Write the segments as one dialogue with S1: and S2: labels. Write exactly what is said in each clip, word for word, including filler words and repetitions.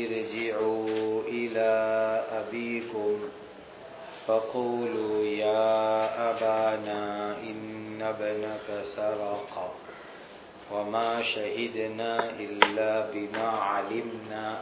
S1: ارجعوا إلى أبيكم فقولوا يا أبانا إن ابنك سرق وما شهدنا إلا بما علمنا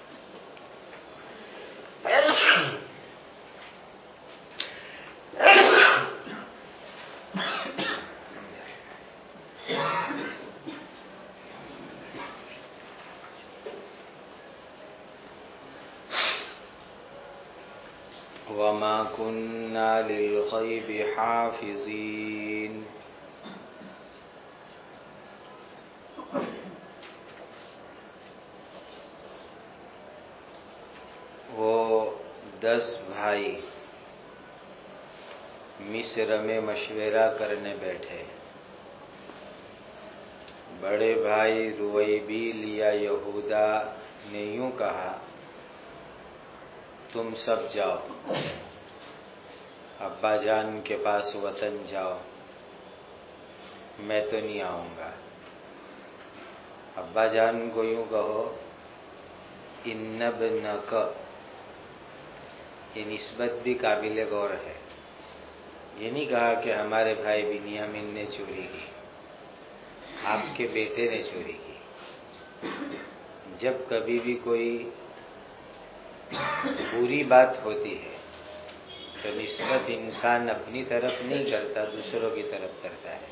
S1: وما كنا للغيب حافظين وہ دس بھائی مصر میں مشورہ کرنے بیٹھے۔ بڑے بھائی رویبیل یا یہودا نے یوں کہا، تم سب جاؤ، ابا جان کے پاس وطن جاؤ، میں تو نہیں آؤں گا۔ ابا جان کو یوں کہو، ان ابنک، یہ نسبت بھی قابل غور ہے۔ یہ نہیں کہا کہ ہمارے بھائی بنیامین نے چوری کی، آپ کے بیٹے نے چوری کی۔ جب کبھی بھی کوئی بری بات ہوتی ہے تو نسبت انسان اپنی طرف نہیں کرتا، دوسروں کی طرف کرتا ہے۔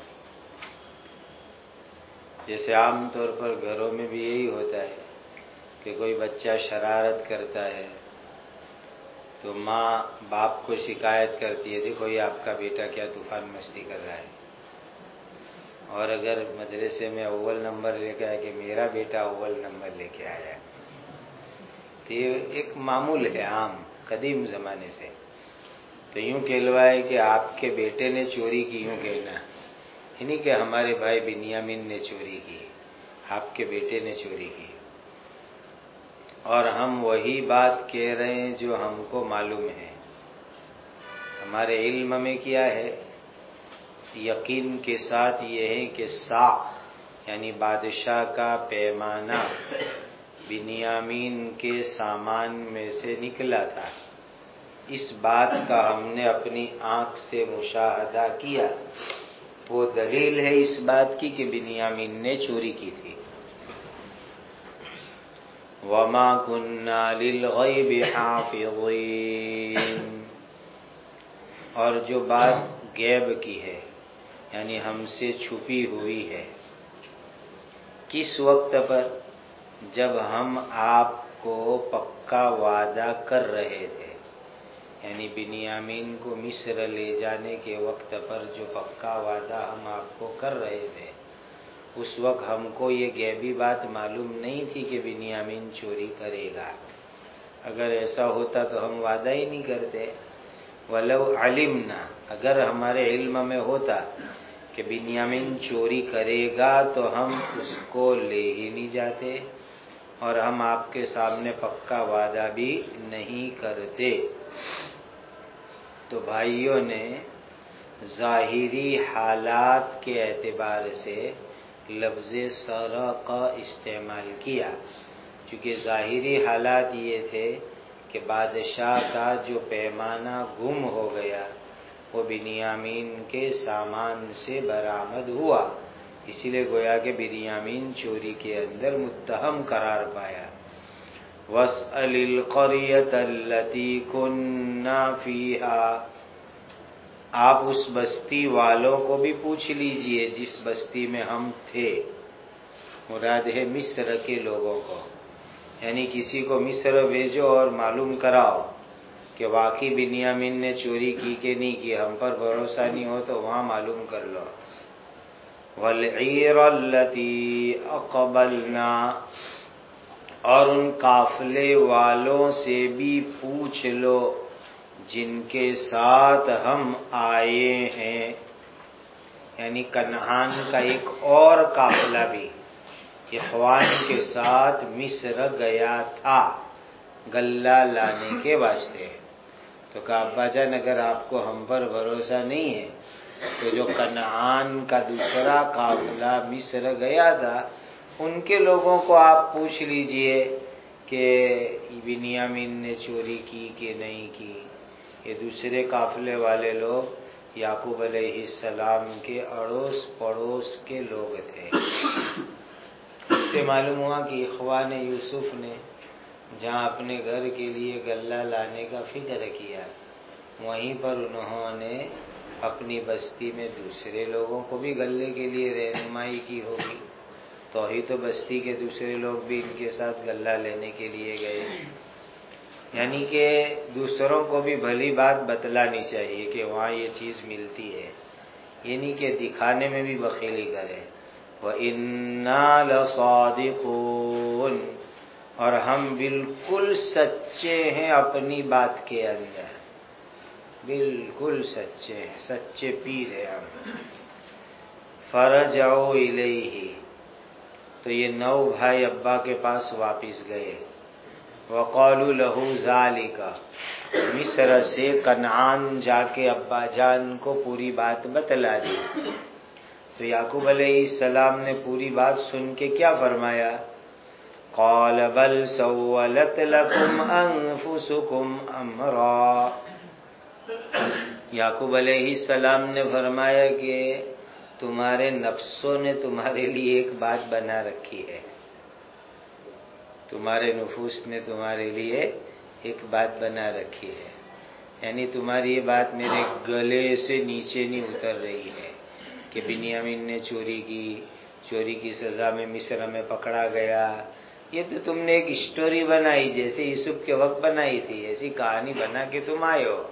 S1: جیسے عام طور پر گھروں میں بھی یہی ہوتا ہے کہ کوئی بچہ شرارت کرتا ہے تو ماں باپ کو شکایت کرتی ہے، دیکھو یہ آپ کا بیٹا کیا طوفان مستی کر رہا ہے۔ اور اگر مدرسے میں اول نمبر لے کے آئے کہ میرا بیٹا اول نمبر لے کے آیا، تو یہ ایک معمول ہے عام قدیم زمانے سے۔ تو یوں کہلوائے کہ آپ کے بیٹے نے چوری کی، یوں کہنا، یعنی کہ ہمارے بھائی بنیامین نے چوری کی، آپ کے بیٹے نے چوری کی۔ اور ہم وہی بات کہہ رہے ہیں جو ہم کو معلوم ہے، ہمارے علم میں کیا ہے، یقین کے ساتھ یہ ہے کہ سا یعنی بادشاہ کا پیمانہ بنیامین کے سامان میں سے نکلا تھا۔ اس بات کا ہم نے اپنی آنکھ سے مشاہدہ کیا، وہ دلیل ہے اس بات کی کہ بنیامین نے چوری کی تھی۔ وَمَا كُنَّا لِلْغَيْبِ حَافِظِينَ، اور جو بات غیب کی ہے یعنی ہم سے چھپی ہوئی ہے، کس وقت پر؟ جب ہم آپ کو پکا وعدہ کر رہے تھے، یعنی بنیامین کو مصر لے جانے کے وقت پر جو پکا وعدہ ہم آپ کو کر رہے تھے، اس وقت ہم کو یہ غیبی بات معلوم نہیں تھی کہ بنیامین چوری کرے گا۔ اگر ایسا ہوتا تو ہم وعدہ ہی نہیں کرتے۔ وَلَوْ عَلِمْنَا، اگر ہمارے علم میں ہوتا کہ بنیامین چوری کرے گا تو ہم اس کو لے ہی نہیں جاتے اور ہم آپ کے سامنے پکا وعدہ بھی نہیں کرتے۔ تو بھائیوں نے ظاہری حالات کے اعتبار سے لفظ سرق استعمال کیا، چونکہ ظاہری حالات یہ تھے کہ بادشاہ کا جو پیمانہ گم ہو گیا وہ بنیامین کے سامان سے برآمد ہوا، اسی لیے گویا کہ بنیامین چوری کے اندر متہم قرار پایا۔ وَاسْأَلِ الْقَرْيَةَ الَّتِي كُنَّا فِيهَا، آپ اس بستی والوں کو بھی پوچھ لیجئے جس بستی میں ہم تھے، مراد ہے مصر کے لوگوں کو، یعنی کسی کو مصر بھیجو اور معلوم کراؤ کہ واقعی بنیامین نے چوری کی کہ نہیں کی، ہم پر بھروسہ نہیں ہو تو وہاں معلوم کر لو۔ وَالْعِيرَ الَّتِي أَقْبَلْنَا، اور ان قافلے والوں سے بھی پوچھ لو جن کے ساتھ ہم آئے ہیں، یعنی کنعان کا ایک اور قافلہ بھی اخوان کے ساتھ مصر گیا تھا غلہ لانے کے واسطے۔ تو کہا ابا جان اگر آپ کو ہم پر بھروسہ نہیں ہے تو جو کنعان کا دوسرا قافلہ مصر گیا تھا ان کے لوگوں کو آپ پوچھ لیجئے کہ بنیامین نے چوری کی کہ نہیں کی، یہ دوسرے قافلے والے لوگ یعقوب علیہ السلام کے اڑوس پڑوس کے لوگ تھے۔ اس سے معلوم ہوا کہ اخوان یوسف نے جہاں اپنے گھر کے لیے غلہ لانے کا فکر کیا، وہیں پر انہوں نے اپنی بستی میں دوسرے لوگوں کو بھی غلے کے لیے رہنمائی کی ہوگی، تو ہی تو بستی کے دوسرے لوگ بھی ان کے ساتھ غلہ لینے کے لیے گئے۔ یعنی کہ دوسروں کو بھی بھلی بات بتلانی چاہیے کہ وہاں یہ چیز ملتی ہے، یعنی کہ دکھانے میں بھی بخیلی کرے۔ وَإِنَّا لَصَادِقُونَ، اور ہم بالکل سچے ہیں اپنی بات کے اندر، بالکل سچے ہیں، سچے پیر ہیں ہم۔ فَرَجَعُوا إِلَيْهِ، تو یہ نو بھائی ابا کے پاس واپس گئے۔ وَقَالُوا لَهُ ذَلِكَ، مصر سے کنعان جا کے ابا جان کو پوری بات بتلا دی۔ تو یعقوب علیہ السلام نے پوری بات سن کے کیا فرمایا؟ قَالَ بَلْ سَوَّلَتْ لَكُمْ أَنفُسُكُمْ أَمْرًا، یعقوب علیہ السلام نے فرمایا کہ تمہارے نفسوں نے تمہارے لیے ایک بات بنا رکھی ہے، تمہارے نفوس نے تمہارے لیے ایک بات بنا رکھی ہے، یعنی تمہاری یہ بات میرے گلے سے نیچے نہیں اتر رہی ہے کہ بنیامین نے چوری کی، چوری کی سزا میں مصر میں پکڑا گیا۔ یہ تو تم نے ایک اسٹوری بنائی، جیسے یوسف کے وقت بنائی تھی، ایسی کہانی بنا کے تم آئے ہو۔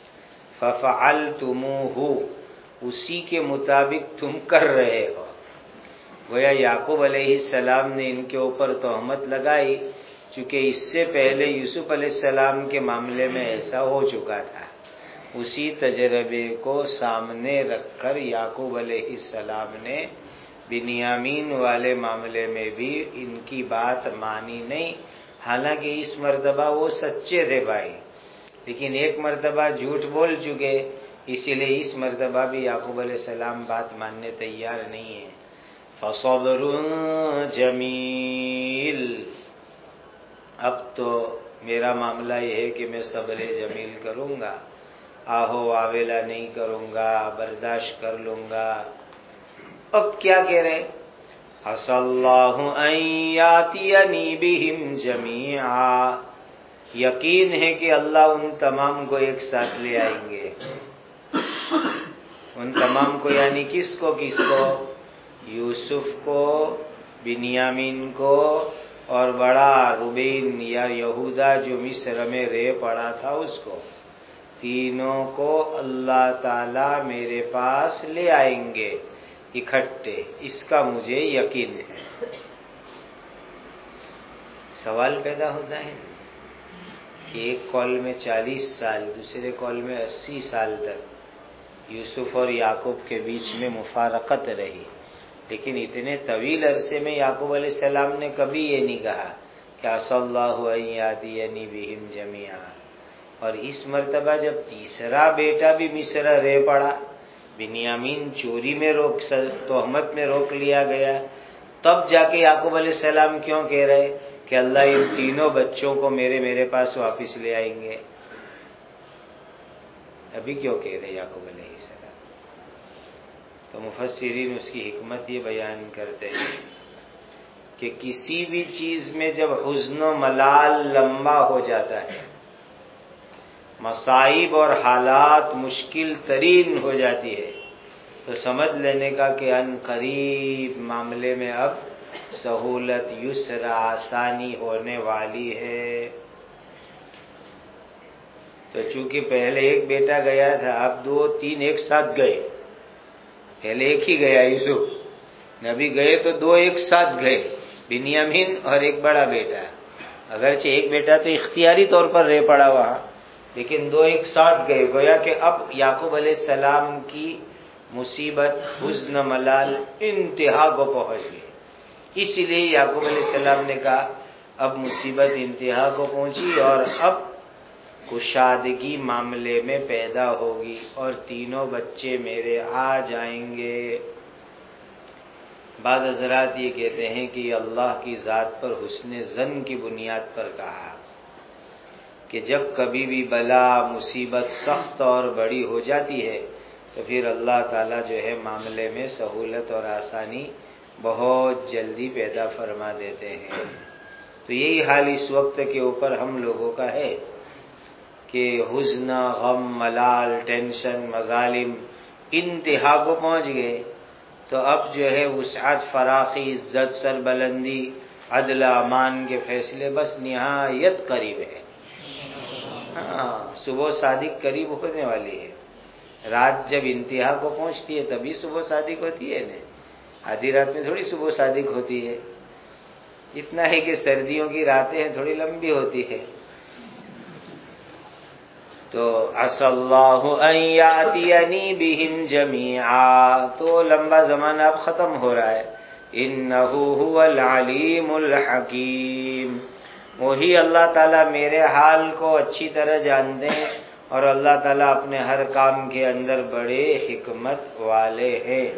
S1: فَفَعَلْتُمُوهُ، اسی کے مطابق تم کر رہے ہو۔ گویا یعقوب علیہ السلام نے ان کے اوپر تہمت لگائی، چونکہ اس سے پہلے یوسف علیہ السلام کے معاملے میں ایسا ہو چکا تھا۔ اسی تجربے کو سامنے رکھ کر یعقوب علیہ السلام نے بنیامین والے معاملے میں بھی ان کی بات مانی نہیں، حالانکہ اس مرتبہ وہ سچے تھے بھائی، لیکن ایک مرتبہ جھوٹ بول چکے، اسی لیے اس مرتبہ بھی یعقوب علیہ السلام بات ماننے تیار نہیں ہے۔ فَصَبْرٌ جَمِيلٌ، اب تو میرا معاملہ یہ ہے کہ میں صبر جمیل کروں گا، آہو آویلا نہیں کروں گا، برداشت کر لوں گا۔ اب کیا کہہ رہے؟ عَسَى اللَّهُ أَن يَأْتِيَنِي بِهِمْ جَمِيعًا، یقین ہے کہ اللہ ان تمام کو ایک ساتھ لے آئیں گے۔ ان تمام کو یعنی کس کو کس کو؟ یوسف کو، بنیامین کو، اور بڑا روبین یا یہودا جو مصر میں رہ پڑا تھا اس کو، تینوں کو اللہ تعالی میرے پاس لے آئیں گے اکٹھے، اس کا مجھے یقین ہے۔ سوال پیدا ہوتا ہے کہ ایک قول میں چالیس سال، دوسرے قول میں اسی سال تک یوسف اور یعقوب کے بیچ میں مفارقت رہی، لیکن اتنے طویل عرصے میں یعقوب علیہ السلام نے کبھی یہ نہیں کہا کہ عَسَى اللَّهُ أَن يَأْتِيَنِي بِهِمْ جَمِيعًا۔ اور اس مرتبہ جب تیسرا بیٹا بھی مصر رہ پڑا، بنیامین چوری میں روک تہمت میں روک لیا گیا، تب جا کے یعقوب علیہ السلام کیوں کہہ رہے کہ اللہ ان تینوں بچوں کو میرے میرے پاس واپس لے آئیں گے؟ ابھی کیوں کہہ رہے یعقوب علیہ السلام؟ تو مفسرین اس کی حکمت یہ بیان کرتے ہیں کہ کسی بھی چیز میں جب حزن و ملال لمبا ہو جاتا ہے، مصائب اور حالات مشکل ترین ہو جاتی ہے، تو سمجھ لینے کا کہ ان قریب معاملے میں اب سہولت، یسر، آسانی ہونے والی ہے۔ تو چونکہ پہلے ایک بیٹا گیا تھا، اب دو تین ایک ساتھ گئے۔ پہلے ایک ہی گیا یوسف، نبی گئے تو دو ایک ساتھ گئے، بنیامین اور ایک بڑا بیٹا۔ اگرچہ ایک بیٹا تو اختیاری طور پر رہ پڑا وہاں، لیکن دو ایک ساتھ گئے۔ گویا کہ اب یعقوب علیہ السلام کی مصیبت، حزن، ملال انتہا کو پہنچ گئی۔ اس لیے یعقوب علیہ السلام نے کہا اب مصیبت انتہا کو پہنچی اور اب کشادگی معاملے میں پیدا ہوگی اور تینوں بچے میرے آ جائیں گے۔ بعض حضرات یہ کہتے ہیں کہ اللہ کی ذات پر حسن ظن کی بنیاد پر کہا کہ جب کبھی بھی بلا مصیبت سخت اور بڑی ہو جاتی ہے تو پھر اللہ تعالیٰ جو ہے معاملے میں سہولت اور آسانی بہت جلدی پیدا فرما دیتے ہیں۔ تو یہی حال اس وقت کے اوپر ہم لوگوں کا ہے کہ حزن، غم، ملال، ٹینشن، مظالم انتہا کو پہنچ گئے، تو اب جو ہے وسعت، فراخی، عزت، سربلندی، عدل، امان کے فیصلے بس نہایت قریب ہے۔ ہاں، صبح صادق قریب ہونے والی ہے۔ رات جب انتہا کو پہنچتی ہے تبھی صبح صادق ہوتی ہے نا، آدھی رات میں تھوڑی صبح صادق ہوتی ہے۔ اتنا ہے کہ سردیوں کی راتیں تھوڑی لمبی ہوتی ہے۔ تو عسى اللہ ان یاتینی بہم جمیعا، تو لمبا زمانہ اب ختم ہو رہا ہے۔ انہ هو العلیم الحکیم، وہی اللہ تعالیٰ میرے حال کو اچھی طرح جانتے ہیں، اور اللہ تعالیٰ اپنے ہر کام کے اندر بڑے حکمت والے ہیں۔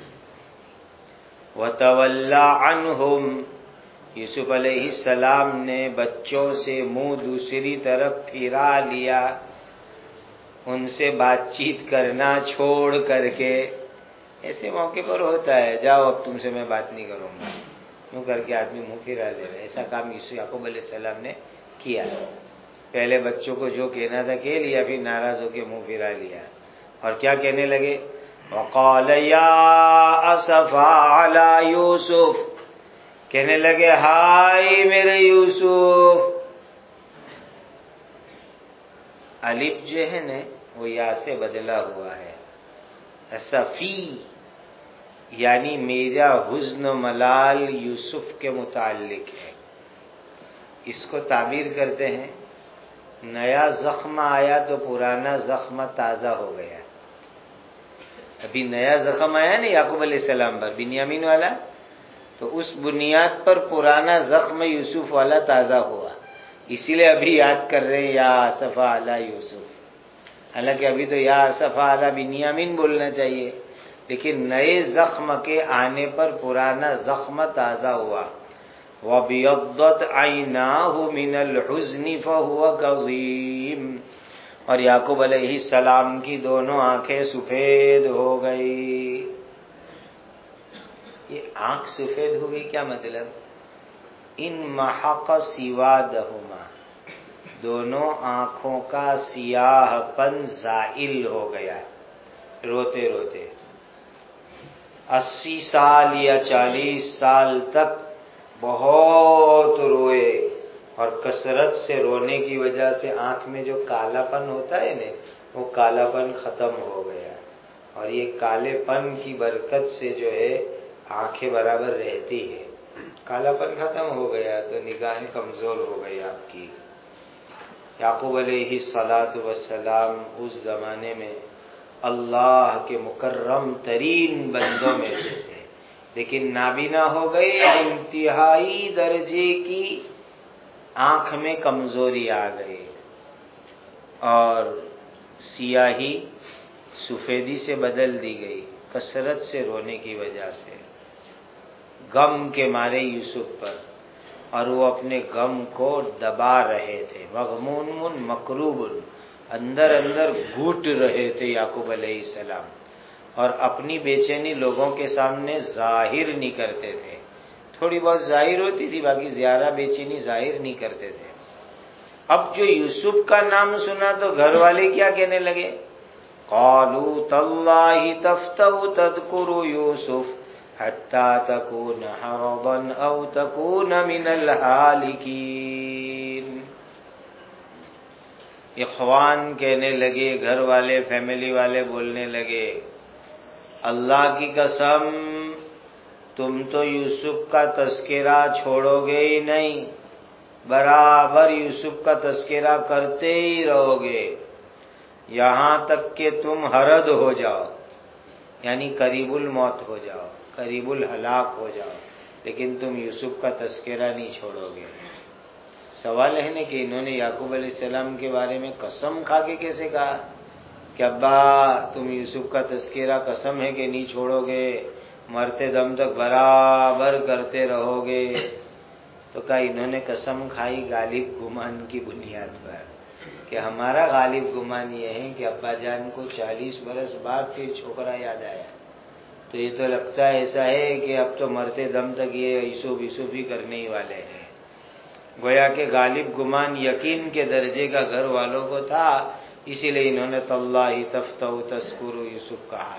S1: وَتَوَلَّى عَنْهُمْ، یوسف علیہ السلام نے بچوں سے منہ دوسری طرف پھرا لیا، ان سے بات چیت کرنا چھوڑ کر کے۔ ایسے موقع پر ہوتا ہے، جاؤ اب تم سے میں بات نہیں کروں گا، یوں کر کے آدمی منہ پھرا دے رہا ہے۔ ایسا کام یوسف یعقوب علیہ السلام نے کیا، پہلے بچوں کو جو کہنا تھا کہہ لیا، پھر ناراض ہو کے منہ پھرا لیا، اور کیا کہنے لگے؟ وقال یا اسفا علی یوسف، کہنے لگے ہائے میرے یوسف۔ الف جو ہے نا وہ یا سے بدلا ہوا ہے، اسفی یعنی میرا حزن و ملال یوسف کے متعلق ہے۔ اس کو تعبیر کرتے ہیں نیا زخم آیا تو پرانا زخم تازہ ہو گیا۔ ابھی نیا زخم آیا نا یعقوب علیہ السلام پر، بنیامین والا، تو اس بنیاد پر پرانا زخم یوسف والا تازہ ہوا، اسی لیے ابھی یاد کر رہے ہیں یا اسفا علی یوسف۔ حالانکہ ابھی تو یا اسفا علی بنیامین بولنا چاہیے، لیکن نئے زخم کے آنے پر پرانا زخم تازہ ہوا۔ وَبِيَضَّتْ عَيْنَاهُ مِنَ الْحُزْنِ فَهُوَ كَظِيمٌ، اور یعقوب علیہ السلام کی دونوں آنکھیں سفید ہو گئی۔ یہ آنکھ سفید ہو گئی کیا مطلب؟ ان محق سوادہما، دونوں آنکھوں کا سیاہ پن زائل ہو گیا روتے روتے۔ اسی سال یا چالیس سال تک بہت روئے، اور کثرت سے رونے کی وجہ سے آنکھ میں جو کالا پن ہوتا ہے نا وہ کالا پن ختم ہو گیا، اور یہ کالے پن کی برکت سے جو ہے آنکھیں برابر رہتی ہے۔ کالا پن ختم ہو گیا تو نگاہیں کمزور ہو گئی آپ کی۔ یعقوب علیہ الصلاۃ والسلام اس زمانے میں اللہ کے مکرم ترین بندوں میں سے تھے، لیکن نابینا ہو گئے، انتہائی درجے کی آنکھ میں کمزوری آ گئی، اور سیاہی سفیدی سے بدل دی گئی کثرت سے رونے کی وجہ سے، غم کے مارے یوسف پر، اور وہ اپنے غم کو دبا رہے تھے۔ مغمون مکروب، اندر اندر گھٹ رہے تھے یعقوب علیہ السلام، اور اپنی بے چینی لوگوں کے سامنے ظاہر نہیں کرتے تھے، تھوڑی بہت ظاہر ہوتی تھی، باقی زیادہ بے چینی ظاہر نہیں کرتے تھے۔ اب جو یوسف کا نام سنا تو گھر والے کیا کہنے لگے؟ قالوا تاللہ تفتأ تذکر یوسف حتی تکون حرضا او تکون من الہالکین۔ اخوان کہنے لگے، گھر والے، فیملی والے بولنے لگے، اللہ کی قسم تم تو یوسف کا تذکرہ چھوڑو گے ہی نہیں، برابر یوسف کا تذکرہ کرتے ہی رہو گے، یہاں تک کہ تم ہرد ہو جاؤ، یعنی قریب الموت ہو جاؤ، قریب الہلاک ہو جاؤ، لیکن تم یوسف کا تذکرہ نہیں چھوڑو گے۔ سوال ہے نا کہ انہوں نے یعقوب علیہ السلام کے بارے میں قسم کھا کے کیسے کہا کہ ابا تم یوسف کا تذکرہ قسم ہے کہ نہیں چھوڑو گے، مرتے دم تک برابر کرتے رہو گے. تو کہا انہوں نے قسم کھائی غالب گمان کی بنیاد پر کہ ہمارا غالب گمان یہ ہے کہ ابا جان کو چالیس برس بعد پھر چھوکرا یاد آیا. تو یہ تو لگتا ہے ایسا ہے کہ اب تو مرتے دم تک یہ عیسو بیسو بھی کرنے ہی والے ہیں. گویا کہ غالب گمان یقین کے درجے کا گھر والوں کو تھا، اسی لیے انہوں نے تاللہ تفتؤ تذکر یوسف کہا.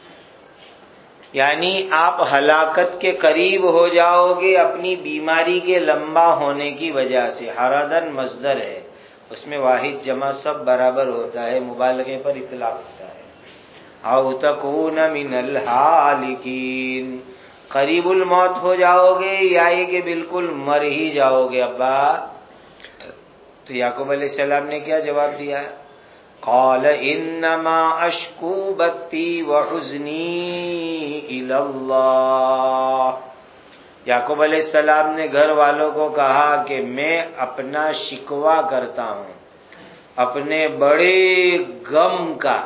S1: یعنی آپ ہلاکت کے قریب ہو جاؤ گے اپنی بیماری کے لمبا ہونے کی وجہ سے. حردن مصدر ہے، اس میں واحد جمع سب برابر ہوتا ہے، مبالغے پر اطلاق ہوتا ہے. او تکون من الحالکین، قریب الموت ہو جاؤ گے یا یہ کہ بالکل مر ہی جاؤ گے ابا. تو یعقوب علیہ السلام نے کیا جواب دیا؟ قال انما اشکو بثی وحزنی الی اللہ. یعقوب علیہ السلام نے گھر والوں کو کہا کہ میں اپنا شکوہ کرتا ہوں اپنے بڑے غم کا،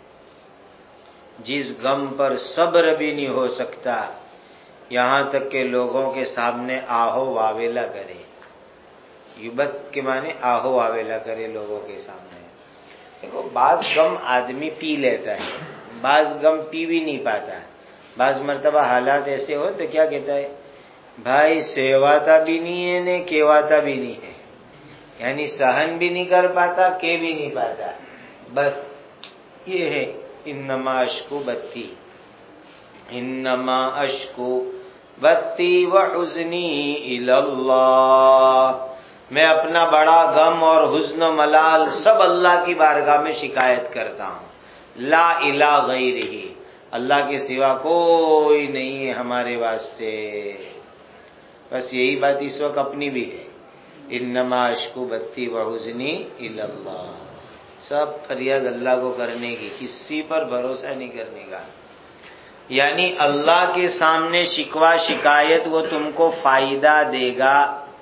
S1: جس غم پر صبر بھی نہیں ہو سکتا، یہاں تک کہ لوگوں کے سامنے آہو واویلا کرے. یبت کے معنی آہو واویلا کرے لوگوں کے سامنے. دیکھو بعض غم آدمی پی لیتا ہے، بعض غم پی بھی نہیں پاتا. بعض مرتبہ حالات ایسے ہو تو کیا کہتا ہے، بھائی سیواتا بھی نہیں ہے نے کیواتا بھی نہیں ہے، یعنی سہن بھی نہیں کر پاتا کہ بھی نہیں پاتا. بس یہ ہے انما اشکو بثی، انما اشکو بثی وحزنی الی اللہ. میں اپنا بڑا غم اور حزن و ملال سب اللہ کی بارگاہ میں شکایت کرتا ہوں. لا الہ غیرہ، اللہ کے سوا کوئی نہیں ہے ہمارے واسطے. بس یہی بات اس وقت اپنی بھی ہے، انما اشکو بثی وحزنی الی اللہ. سب فریاد اللہ کو کرنے کی، کسی پر بھروسہ نہیں کرنے کا. یعنی اللہ کے سامنے شکوہ شکایت وہ تم کو فائدہ دے گا.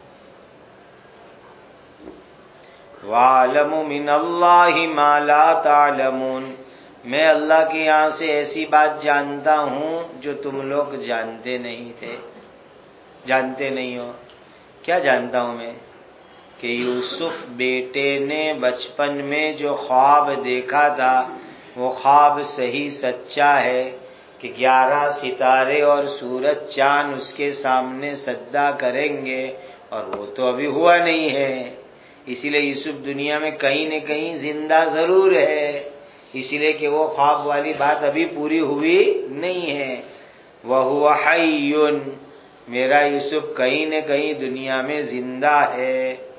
S1: وَاعْلَمُ مِنَ اللَّهِ مَا لَا تَعْلَمُونَ، میں اللہ کے یہاں سے ایسی بات جانتا ہوں جو تم لوگ جانتے نہیں تھے، جانتے نہیں ہو. کیا جانتا ہوں میں؟ کہ یوسف بیٹے نے بچپن میں جو خواب دیکھا تھا وہ خواب صحیح سچا ہے کہ گیارہ ستارے اور سورج چاند اس کے سامنے سجدہ کریں گے، اور وہ تو ابھی ہوا نہیں ہے. اسی لیے یوسف دنیا میں کہیں نہ کہیں زندہ ضرور ہے، اسی لیے کہ وہ خواب والی بات ابھی پوری ہوئی نہیں ہے. وَهُوَ حَيٌّ، میرا یوسف کہیں نہ کہیں دنیا میں زندہ ہے.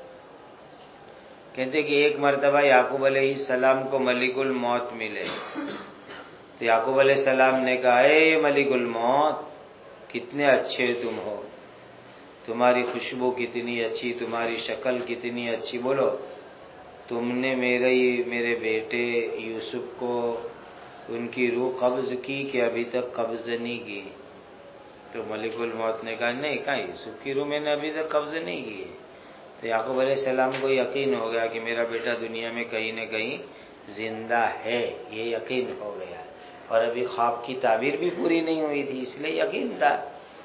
S1: کہتے کہ ایک مرتبہ یعقوب علیہ السلام کو ملک الموت ملے تو یعقوب علیہ السلام نے کہا، اے ملک الموت کتنے اچھے تم ہو، تمہاری خوشبو کتنی اچھی، تمہاری شکل کتنی اچھی. بولو تم نے میرے میرے بیٹے یوسف کو ان کی روح قبض کی کہ ابھی تک قبض نہیں کی؟ تو ملک الموت نے کہا نہیں، کہاں یوسف کی روح میں نے ابھی تک قبض نہیں کی. تو یعقوب علیہ السلام کو یقین ہو گیا کہ میرا بیٹا دنیا میں کہیں نہ کہیں زندہ ہے، یہ یقین ہو گیا. اور ابھی خواب کی تعبیر بھی پوری نہیں ہوئی تھی، اس لیے یقین تھا.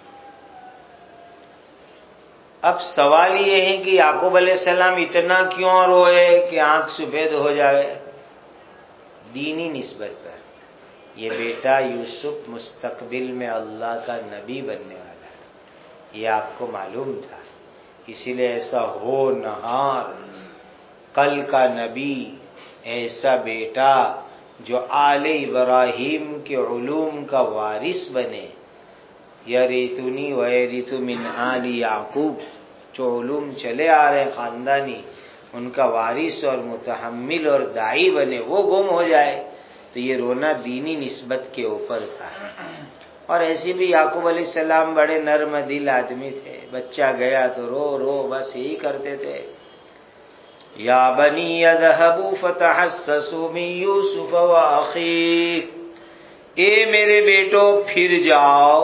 S1: اب سوال یہ ہے کہ یعقوب علیہ السلام اتنا کیوں روئے کہ آنکھ سفید ہو جائے؟ دینی نسبت پر یہ بیٹا یوسف مستقبل میں اللہ کا نبی بننے والا ہے، یہ آپ کو معلوم تھا. اسی لیے ایسا ہو نہار کل کا نبی، ایسا بیٹا جو آل ابراہیم کے علوم کا وارث بنے. یریثنی ویرث من آل یعقوب، جو علوم چلے آ رہے خاندانی، ان کا وارث اور متحمل اور داعی بنے، وہ گم ہو جائے. تو یہ رونا دینی نسبت کے اوپر تھا. اور ایسی بھی یعقوب علیہ السلام بڑے نرم دل آدمی تھے، بچہ گیا تو رو رو بس یہی کرتے تھے. یا بنی اذهبوا فتحسسوا من یوسف واخیہ، اے میرے بیٹو پھر جاؤ،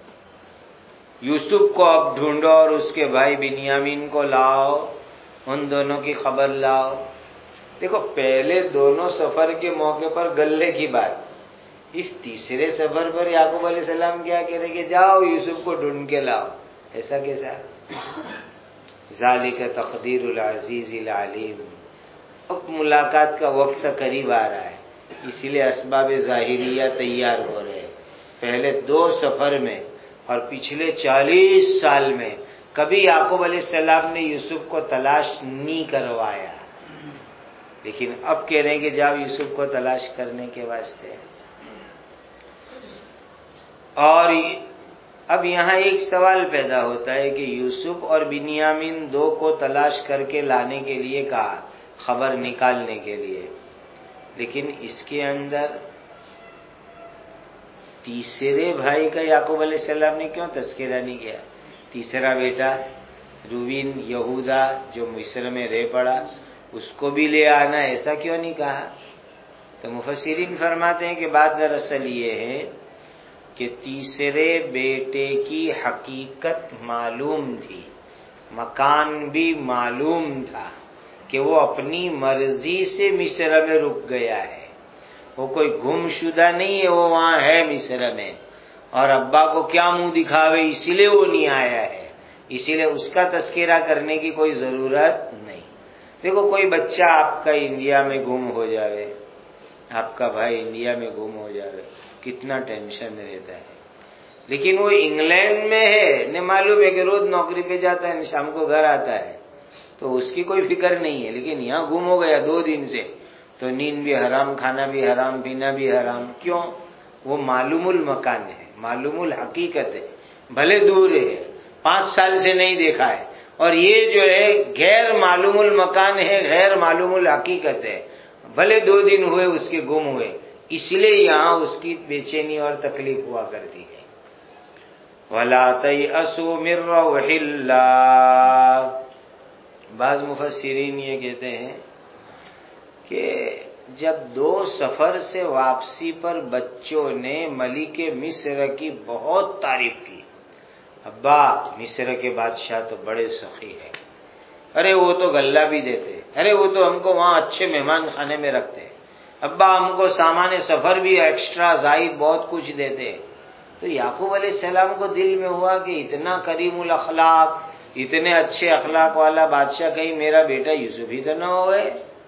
S1: یوسف کو اب ڈھونڈو اور اس کے بھائی بنیامین کو لاؤ، ان دونوں کی خبر لاؤ. دیکھو پہلے دونوں سفر کے موقع پر گلے کی بات، اس تیسرے سفر پر یعقوب علیہ السلام کیا کہہ رہے کہ جاؤ یوسف کو ڈھونڈ کے لاؤ، ایسا کیسا؟ ذالک تقدیر العزیز العلیم۔ اب ملاقات کا وقت قریب آ رہا ہے، اسی لیے اسباب ظاہریہ تیار ہو رہے ہیں۔ پہلے دو سفر میں اور پچھلے چالیس سال میں کبھی یعقوب علیہ السلام نے یوسف کو تلاش نہیں کروایا، لیکن اب کہہ رہے ہیں کہ جاؤ یوسف کو تلاش کرنے کے واسطے۔ اور اب یہاں ایک سوال پیدا ہوتا ہے کہ یوسف اور بنیامین دو کو تلاش کر کے لانے کے لیے کہا، خبر نکالنے کے لیے، لیکن اس کے اندر تیسرے بھائی کا یعقوب علیہ السلام نے کیوں تذکرہ نہیں کیا؟ تیسرا بیٹا روبین یہودا جو مصر میں رہ پڑا، اس کو بھی لے آنا، ایسا کیوں نہیں کہا؟ تو مفسرین فرماتے ہیں کہ بات دراصل یہ ہے کہ تیسرے بیٹے کی حقیقت معلوم تھی، مکان بھی معلوم تھا کہ وہ اپنی مرضی سے مصر میں رک گیا ہے، وہ کوئی گم شدہ نہیں ہے، وہ وہاں ہے مصر میں، اور ابا کو کیا منہ دکھاوے اسی لیے وہ نہیں آیا ہے، اسی لیے اس کا تذکرہ کرنے کی کوئی ضرورت نہیں۔ دیکھو کوئی بچہ آپ کا انڈیا میں گم ہو جاوے، آپ کا بھائی انڈیا میں گم ہو جاوے، کتنا ٹینشن رہتا ہے، لیکن وہ انگلینڈ میں ہے، انہیں معلوم ہے کہ روز نوکری پہ جاتا ہے، شام کو گھر آتا ہے، تو اس کی کوئی فکر نہیں ہے، لیکن یہاں گم ہو گیا دو دن سے تو نیند بھی حرام، کھانا بھی حرام، پینا بھی حرام۔ کیوں؟ وہ معلوم المکان ہے، معلوم الحقیقت ہے، بھلے دور ہے، پانچ سال سے نہیں دیکھا ہے، اور یہ جو ہے غیر معلوم المکان ہے، غیر معلوم الحقیقت ہے، بھلے دو دن ہوئے اس کے گم ہوئے، اس لیے یہاں اس کی بے چینی اور تکلیف ہوا کرتی ہے۔ وَلَا تَيْأَسُوا مِن رَّوْحِ اللَّهِ۔ بعض مفسرین یہ کہتے ہیں کہ جب دو سفر سے واپسی پر بچوں نے ملک مصر کی بہت تعریف کی، ابا مصر کے بادشاہ تو بڑے سخی ہیں، ارے وہ تو غلہ بھی دیتے، ارے وہ تو ہم کو وہاں اچھے مہمان خانے میں رکھتے، ابا ہم کو سامان سفر بھی ایکسٹرا زائد بہت کچھ دیتے، تو یعقوب علیہ السلام کو دل میں ہوا کہ اتنا کریم الاخلاق، اتنے اچھے اخلاق والا بادشاہ کہیں میرا بیٹا یوسف ہی تو نہ ہوئے،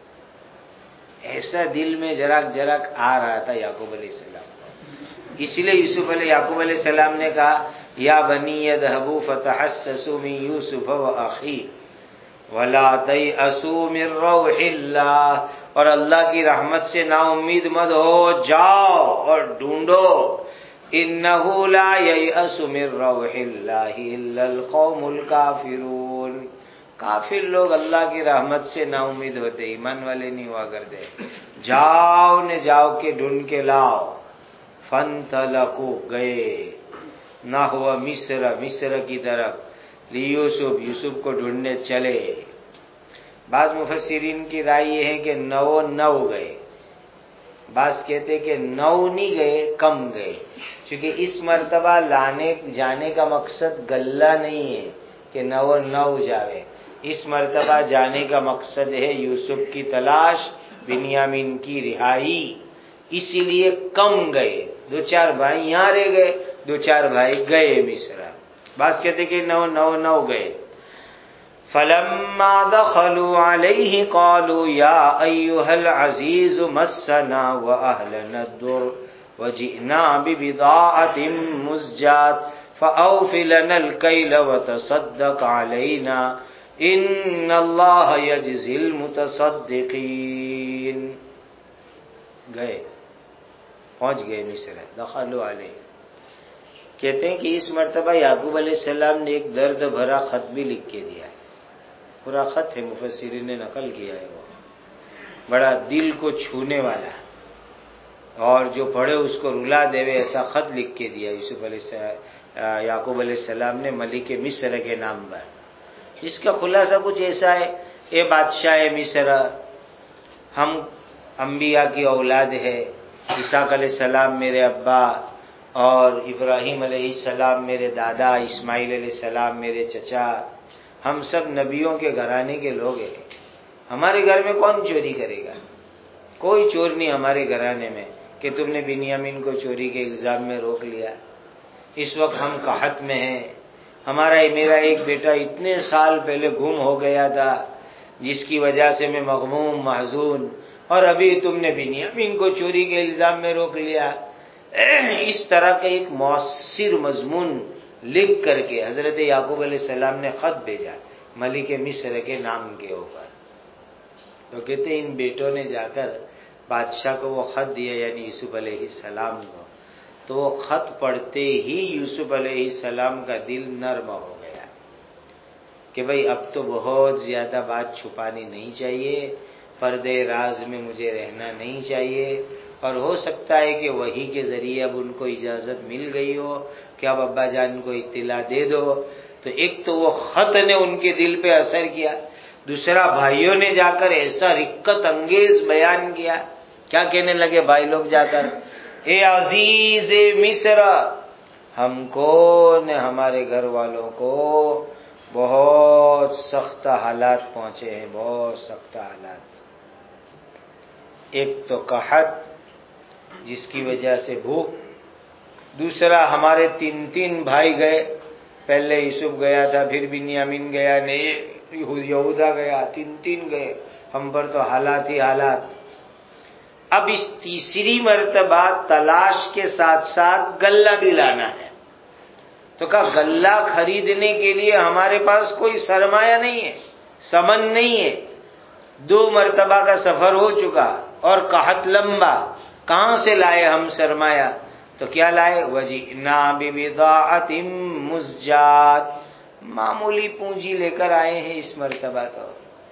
S1: ایسا دل میں جراک جراک آ رہا تھا یعقوب علیہ السلام کو۔ اسی لیے یوسف علیہ یعقوب علیہ السلام نے کہا یا بنی اذهبوا فتحسسوا من یوسف واخیہ ولا تیأسوا من روح اللہ، اور اللہ کی رحمت سے نا امید مت ہو، جاؤ اور ڈھونڈو، انہ لا ییأس من روح اللہ الا القوم الکافرون، کافر لوگ اللہ کی رحمت سے نا امید ہوتے، ایمان والے نہیں ہوا کرتے۔ جاؤ نے جاؤ کے ڈھونڈ کے لاؤ۔ فانطلقوا، گئے، نحو مصر، مصر کی طرف، لیوسف، یوسف کو ڈھونڈنے چلے۔ بعض مفسرین کی رائے یہ ہے کہ نو نو گئے، بعض کہتے کہ نو نہیں گئے، کم گئے، کیونکہ اس مرتبہ لانے جانے کا مقصد غلہ نہیں ہے کہ نو نو جاوے، اس مرتبہ جانے کا مقصد ہے یوسف کی تلاش، بنیامین کی رہائی، اسی لیے کم گئے، دو چار بھائی یہاں رہ گئے، دو چار بھائی گئے مصر۔ بعض کہتے کہ نو نو نو گئے۔ فلما دخلوا علیہ قالوا یا ایھا العزیز مسنا واہلنا الضر وجئنا ببضاعۃ مزجاۃ فاوف لنا الکیل وتصدق علینا ان اللہ یجزی المتصدقین۔ گئے، پہنچ گئے مصر، دخلوا علیہ۔ کہتے ہیں کہ اس مرتبہ یعقوب علیہ السلام نے ایک درد بھرا خط بھی لکھ کے دیا ہے، پورا خط ہے، مفسرین نے نقل کیا ہے، وہ بڑا دل کو چھونے والا، اور جو پڑھے اس کو رلا دے ایسا خط لکھ کے دیا یوسف علیہ السلام، یعقوب علیہ السلام نے ملک مصر کے نام پر۔ اس کا خلاصہ کچھ ایسا ہے، اے بادشاہ مصر، ہم انبیاء کی اولاد ہے، اسحاق علیہ السلام میرے ابا، اور ابراہیم علیہ السلام میرے دادا، اسماعیل علیہ السلام میرے چچا، ہم سب نبیوں کے گھرانے کے لوگ ہیں، ہمارے گھر میں کون چوری کرے گا؟ کوئی چور نہیں ہمارے گھرانے میں، کہ تم نے بنیامین کو چوری کے الزام میں روک لیا. اس وقت ہم قحط میں ہیں. ہمارا میرا ایک بیٹا اتنے سال پہلے گم ہو گیا تھا جس کی وجہ سے میں مغموم محزون، اور ابھی تم نے بنیامین کو چوری کے الزام میں روک لیا. اس طرح کا ایک مؤثر مضمون لکھ کر کے حضرت یعقوب علیہ السلام نے خط بھیجا ملک مصر کے نام کے اوپر. تو کہتے ہیں ان بیٹوں نے جا کر بادشاہ کو وہ خط دیا، یعنی یوسف علیہ السلام کو. تو وہ خط پڑھتے ہی یوسف علیہ السلام کا دل نرم ہو گیا کہ بھئی اب تو بہت زیادہ بات چھپانی نہیں چاہیے، پردے راز میں مجھے رہنا نہیں چاہیے، اور ہو سکتا ہے کہ وحی کے ذریعے اب ان کو اجازت مل گئی ہو کہ اب ابا جان کو اطلاع دے دو. تو ایک تو وہ خط نے ان کے دل پہ اثر کیا، دوسرا بھائیوں نے جا کر ایسا رقت انگیز بیان کیا. کیا کہنے لگے بھائی لوگ جا کر؟ اے عزیز مصر، ہم کو نے ہمارے گھر والوں کو بہت سخت حالات پہنچے ہیں، بہت سخت حالات. ایک تو قحط جس کی وجہ سے بھوک، دوسرا ہمارے تین تین بھائی گئے. پہلے یوسف گیا تھا، پھر بنیامین گیا، نہیں یہودا گیا، تین تین گئے. ہم پر تو حالات ہی حالات. اب اس تیسری مرتبہ تلاش کے ساتھ ساتھ غلہ بھی لانا ہے. تو کہا غلہ خریدنے کے لیے ہمارے پاس کوئی سرمایہ نہیں ہے، سمن نہیں ہے. دو مرتبہ کا سفر ہو چکا اور قحط لمبا، کہاں سے لائے ہم سرمایہ؟ تو کیا لائے؟ وَجِئْنَا بِبِضَاعَةٍ مُزْجَاةٍ، معمولی پونجی لے کر آئے ہیں اس مرتبہ. تو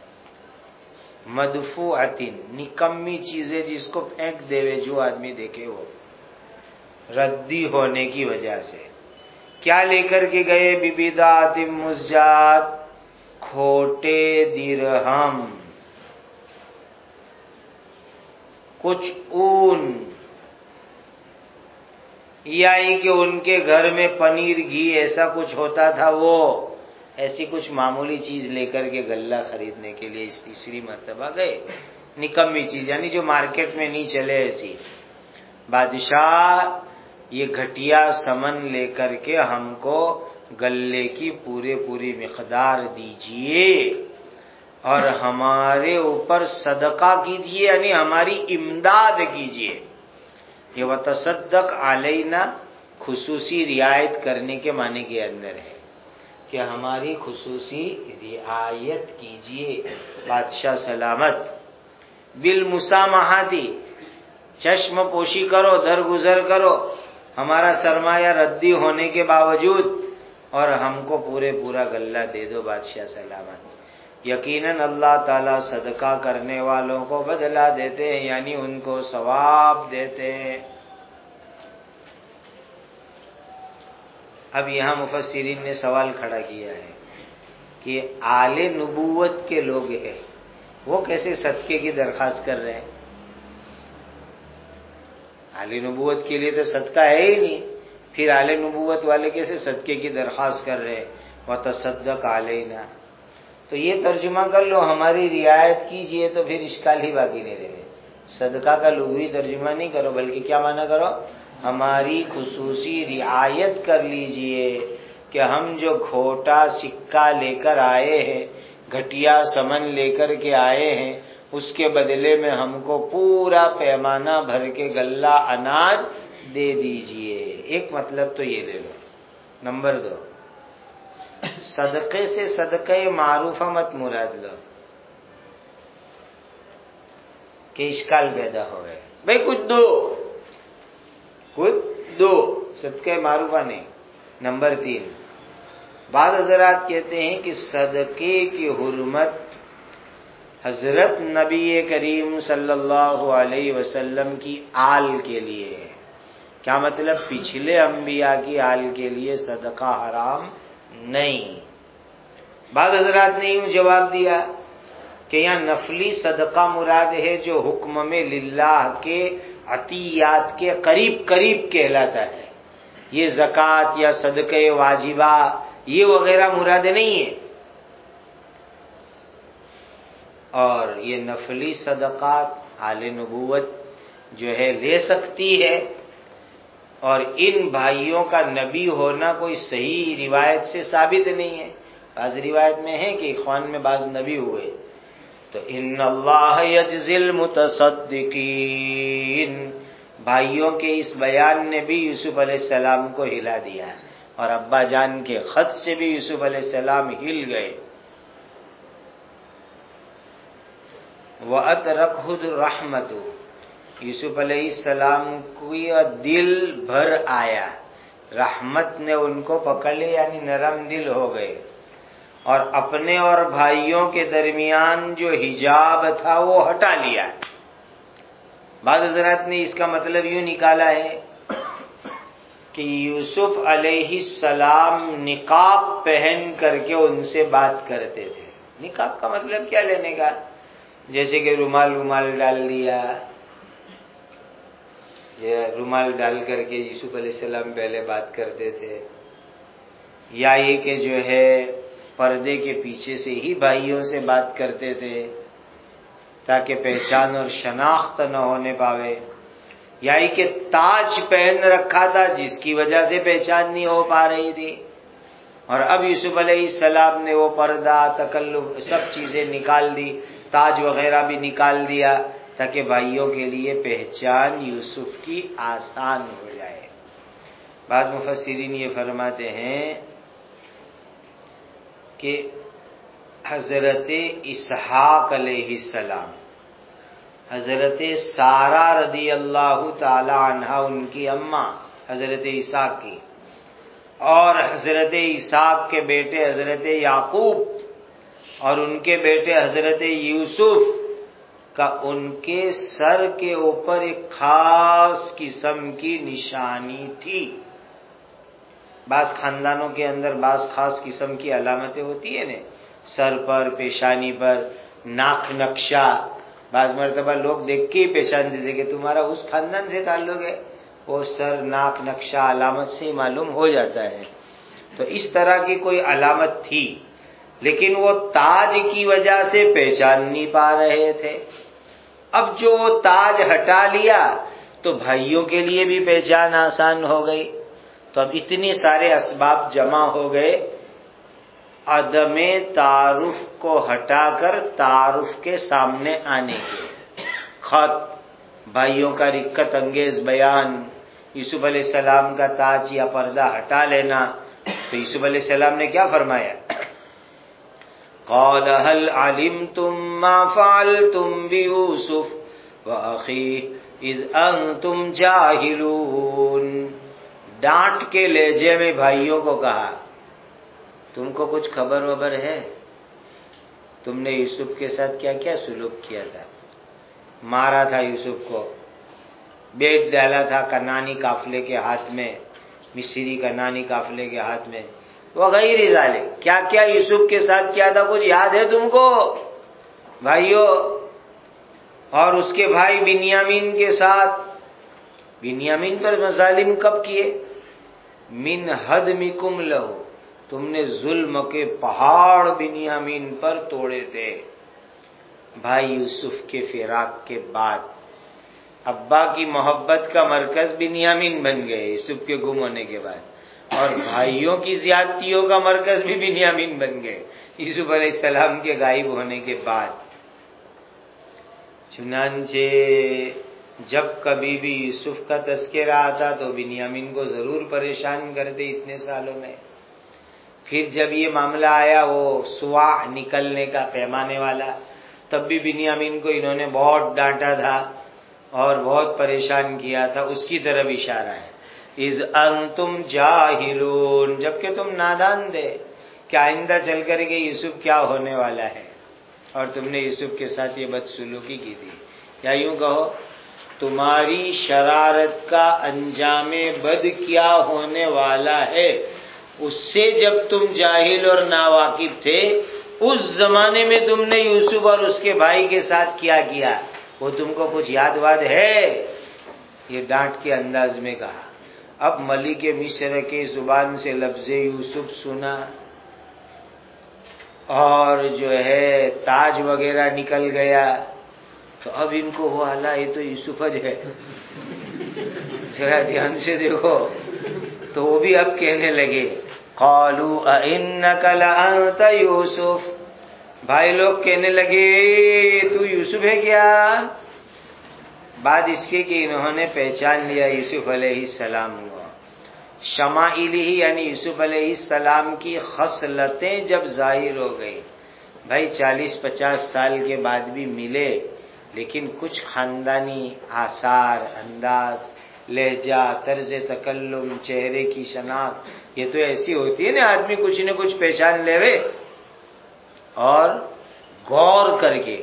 S1: مدفوعۃ، نکمی چیزیں جس کو پھینک دے جو آدمی دیکھے وہ ردی ہونے کی وجہ سے. کیا لے کر کے گئے؟ بِبِضَاعَةٍ مُزْجَاةٍ، کھوٹے درہم، کچھ اون، یعنی کہ ان کے گھر میں پنیر گھی ایسا کچھ ہوتا تھا، وہ ایسی کچھ معمولی چیز لے کر کے غلہ خریدنے کے لیے اس تیسری مرتبہ گئے. نکمی چیز یعنی جو مارکیٹ میں نہیں چلے ایسی. بادشاہ یہ گھٹیا سمن لے کر کے ہم کو غلے کی پورے پوری مقدار دیجئے اور ہمارے اوپر صدقہ کیجئے، یعنی ہماری امداد کیجئے. یہ وتصدق علینا خصوصی رعایت کرنے کے معنی کے اندر ہے کہ ہماری خصوصی رعایت کیجئے. بادشاہ سلامت. بالمسامحاتی، چشم پوشی کرو، درگزر کرو ہمارا سرمایہ ردی ہونے کے باوجود، اور ہم کو پورے پورا غلہ دے دو. بادشاہ سلامت. یقیناً اللہ تعالیٰ صدقہ کرنے والوں کو بدلہ دیتے ہیں، یعنی ان کو ثواب دیتے ہیں. اب یہاں مفسرین نے سوال کھڑا کیا ہے کہ آل نبوت کے لوگ ہیں، وہ کیسے صدقے کی درخواست کر رہے ہیں؟ آل نبوت کے لیے تو صدقہ ہے ہی نہیں، پھر آل نبوت والے کیسے صدقے کی درخواست کر رہے ہیں؟ وتصدق علینا. تو یہ ترجمہ کر لو ہماری رعایت کیجئے، تو پھر اشکال ہی باقی نہیں رہے. صدقہ کا لغوی ترجمہ نہیں کرو، بلکہ کیا معنی کرو؟ ہماری خصوصی رعایت کر لیجئے کہ ہم جو کھوٹا سکہ لے کر آئے ہیں، گھٹیا سمن لے کر کے آئے ہیں، اس کے بدلے میں ہم کو پورا پیمانہ بھر کے غلہ اناج دے دیجئے. ایک مطلب تو یہ لے لو. نمبر دو، صدقے سے صدقے معروفہ مت مراد لو کہ اشکال پیدا ہو گئے. بھئی کچھ دو، کچھ دو، صدقے معروفہ نہیں. نمبر تین، بعض حضرات کہتے ہیں کہ صدقے کی حرمت حضرت نبی کریم صلی اللہ علیہ وسلم کی آل کے لیے ہے. کیا مطلب؟ پچھلے انبیاء کی آل کے لیے صدقہ حرام نہیں. بعض حضرات نے یوں جواب دیا کہ یہاں نفلی صدقہ مراد ہے جو حکم میں للہ کے عطیات کے قریب قریب کہلاتا ہے. یہ زکوٰۃ یا صدقہ واجبہ یہ وغیرہ مراد نہیں ہے. اور یہ نفلی صدقات آل نبوت جو ہے لے سکتی ہے، اور ان بھائیوں کا نبی ہونا کوئی صحیح روایت سے ثابت نہیں ہے۔ بعض روایت میں ہے کہ اخوان میں بعض نبی ہوئے، تو ان اللہ یجزی المتصدقین، بھائیوں کے اس بیان نے بھی یوسف علیہ السلام کو ہلا دیا، اور ابا جان کے خط سے بھی یوسف علیہ السلام ہل گئے۔ وَأَتْرَكْهُ الرَّحْمَةُ، یوسف علیہ السلام کو دل بھر آیا، رحمت نے ان کو پکڑ لیا، یعنی نرم دل ہو گئے، اور اپنے اور بھائیوں کے درمیان جو حجاب تھا وہ ہٹا لیا۔ بعض حضرات نے اس کا مطلب یوں نکالا ہے کہ یوسف علیہ السلام نقاب پہن کر کے ان سے بات کرتے تھے۔ نقاب کا مطلب کیا لینے کا؟ جیسے کہ رومال رومال ڈال دیا، یا رومال ڈال کر کے یوسف علیہ السلام پہلے بات کرتے تھے، یا یہ کہ جو ہے پردے کے پیچھے سے ہی بھائیوں سے بات کرتے تھے تاکہ پہچان اور شناخت نہ ہونے پاوے، یا یہ کہ تاج پہن رکھا تھا جس کی وجہ سے پہچان نہیں ہو پا رہی تھی، اور اب یوسف علیہ السلام نے وہ پردہ تکلف سب چیزیں نکال دی، تاج وغیرہ بھی نکال دیا تاکہ بھائیوں کے لیے پہچان یوسف کی آسان ہو جائے۔ بعض مفسرین یہ فرماتے ہیں کہ حضرت اسحاق علیہ السلام، حضرت سارہ رضی اللہ تعالی عنہ ان کی اماں حضرت اسحاق کی، اور حضرت اسحاق کے بیٹے حضرت یعقوب اور ان کے بیٹے حضرت یوسف کا ان کے سر کے اوپر ایک خاص قسم کی نشانی تھی۔ بعض خاندانوں کے اندر بعض خاص قسم کی علامتیں ہوتی ہیں نا، سر پر، پیشانی پر، ناک نقشہ، بعض مرتبہ لوگ دیکھ کے ہی پہچان دیتے کہ تمہارا اس خاندان سے تعلق ہے، وہ سر، ناک نقشہ علامت سے معلوم ہو جاتا ہے۔ تو اس طرح کی کوئی علامت تھی، لیکن وہ تاج کی وجہ سے پہچان نہیں پا رہے تھے۔ اب جو تاج ہٹا لیا تو بھائیوں کے لیے بھی پہچان آسان ہو گئی۔ تو اب اتنے سارے اسباب جمع ہو گئے، عدم تعارف کو ہٹا کر تعارف کے سامنے آنے کے، خط، بھائیوں کا رقت انگیز بیان، یوسف علیہ السلام کا تاج یا پردہ ہٹا لینا۔ تو یوسف علیہ السلام نے کیا فرمایا؟ قال هل علمتم ما فعلتم بيوسف واخيه اذ انتم جاهلون، ڈانٹ کے لہجے میں بھائیوں کو کہا، تم کو کچھ خبر وبر ہے؟ تم نے یوسف کے ساتھ کیا کیا سلوک کیا تھا؟ مارا تھا یوسف کو، بیچ ڈالا تھا کنانی قافلے کے ہاتھ میں، مصری کنانی قافلے کے ہاتھ میں، وغیرہ ذالک، کیا کیا یوسف کے ساتھ کیا تھا کچھ یاد ہے تم کو بھائیوں؟ اور اس کے بھائی بنیامین کے ساتھ، بنیامین پر مظالم کب کیے؟ من ہدمکم لہو، تم نے ظلم کے پہاڑ بنیامین پر توڑے تھے۔ بھائی یوسف کے فراق کے بعد ابا کی محبت کا مرکز بنیامین بن گئے یوسف کے گم ہونے کے بعد، اور بھائیوں کی زیادتیوں کا مرکز بھی بنیامین بن گئے یوسف علیہ السلام کے غائب ہونے کے بعد۔ چنانچہ جب کبھی بھی یوسف کا تذکرہ آتا تو بنیامین کو ضرور پریشان کرتے اتنے سالوں میں۔ پھر جب یہ معاملہ آیا وہ سوا نکلنے کا پیمانے والا، تب بھی بنیامین کو انہوں نے بہت ڈانٹا تھا اور بہت پریشان کیا تھا، اس کی طرف اشارہ ہے۔ اذ انتم جاہلون، جبکہ تم نادان تھے کہ آئندہ چل کر کے یوسف کیا ہونے والا ہے، اور تم نے یوسف کے ساتھ یہ بدسلوکی کی تھی، یا یوں کہو تمہاری شرارت کا انجام بد کیا ہونے والا ہے، اس سے جب تم جاہل اور ناواقف تھے اس زمانے میں تم نے یوسف اور اس کے بھائی کے ساتھ کیا کیا، وہ تم کو کچھ یاد واد ہے؟ یہ ڈانٹ کے انداز میں کہا۔ اب ملک مصر کے زبان سے لفظ یوسف سنا اور جو ہے تاج وغیرہ نکل گیا، تو اب ان کو ہوا اللہ یہ تو یوسف ہے، ذرا دھیان سے دیکھو. تو وہ بھی اب کہنے لگے قالوا اِنَّكَ لَأَنْتَ یوسف، بھائی لوگ کہنے لگے تو یوسف ہے کیا؟ بعد اس کے کہ انہوں نے پہچان لیا یوسف علیہ السلام کو. شمائلی یعنی یوسف علیہ السلام کی خصلتیں جب ظاہر ہو گئی، بھائی چالیس پچاس سال کے بعد بھی ملے، لیکن کچھ خاندانی آثار، انداز، لہجہ، طرز تکلم، چہرے کی شناخت، یہ تو ایسی ہوتی ہے نا آدمی کچھ نہ کچھ پہچان لے وے. اور غور کر کے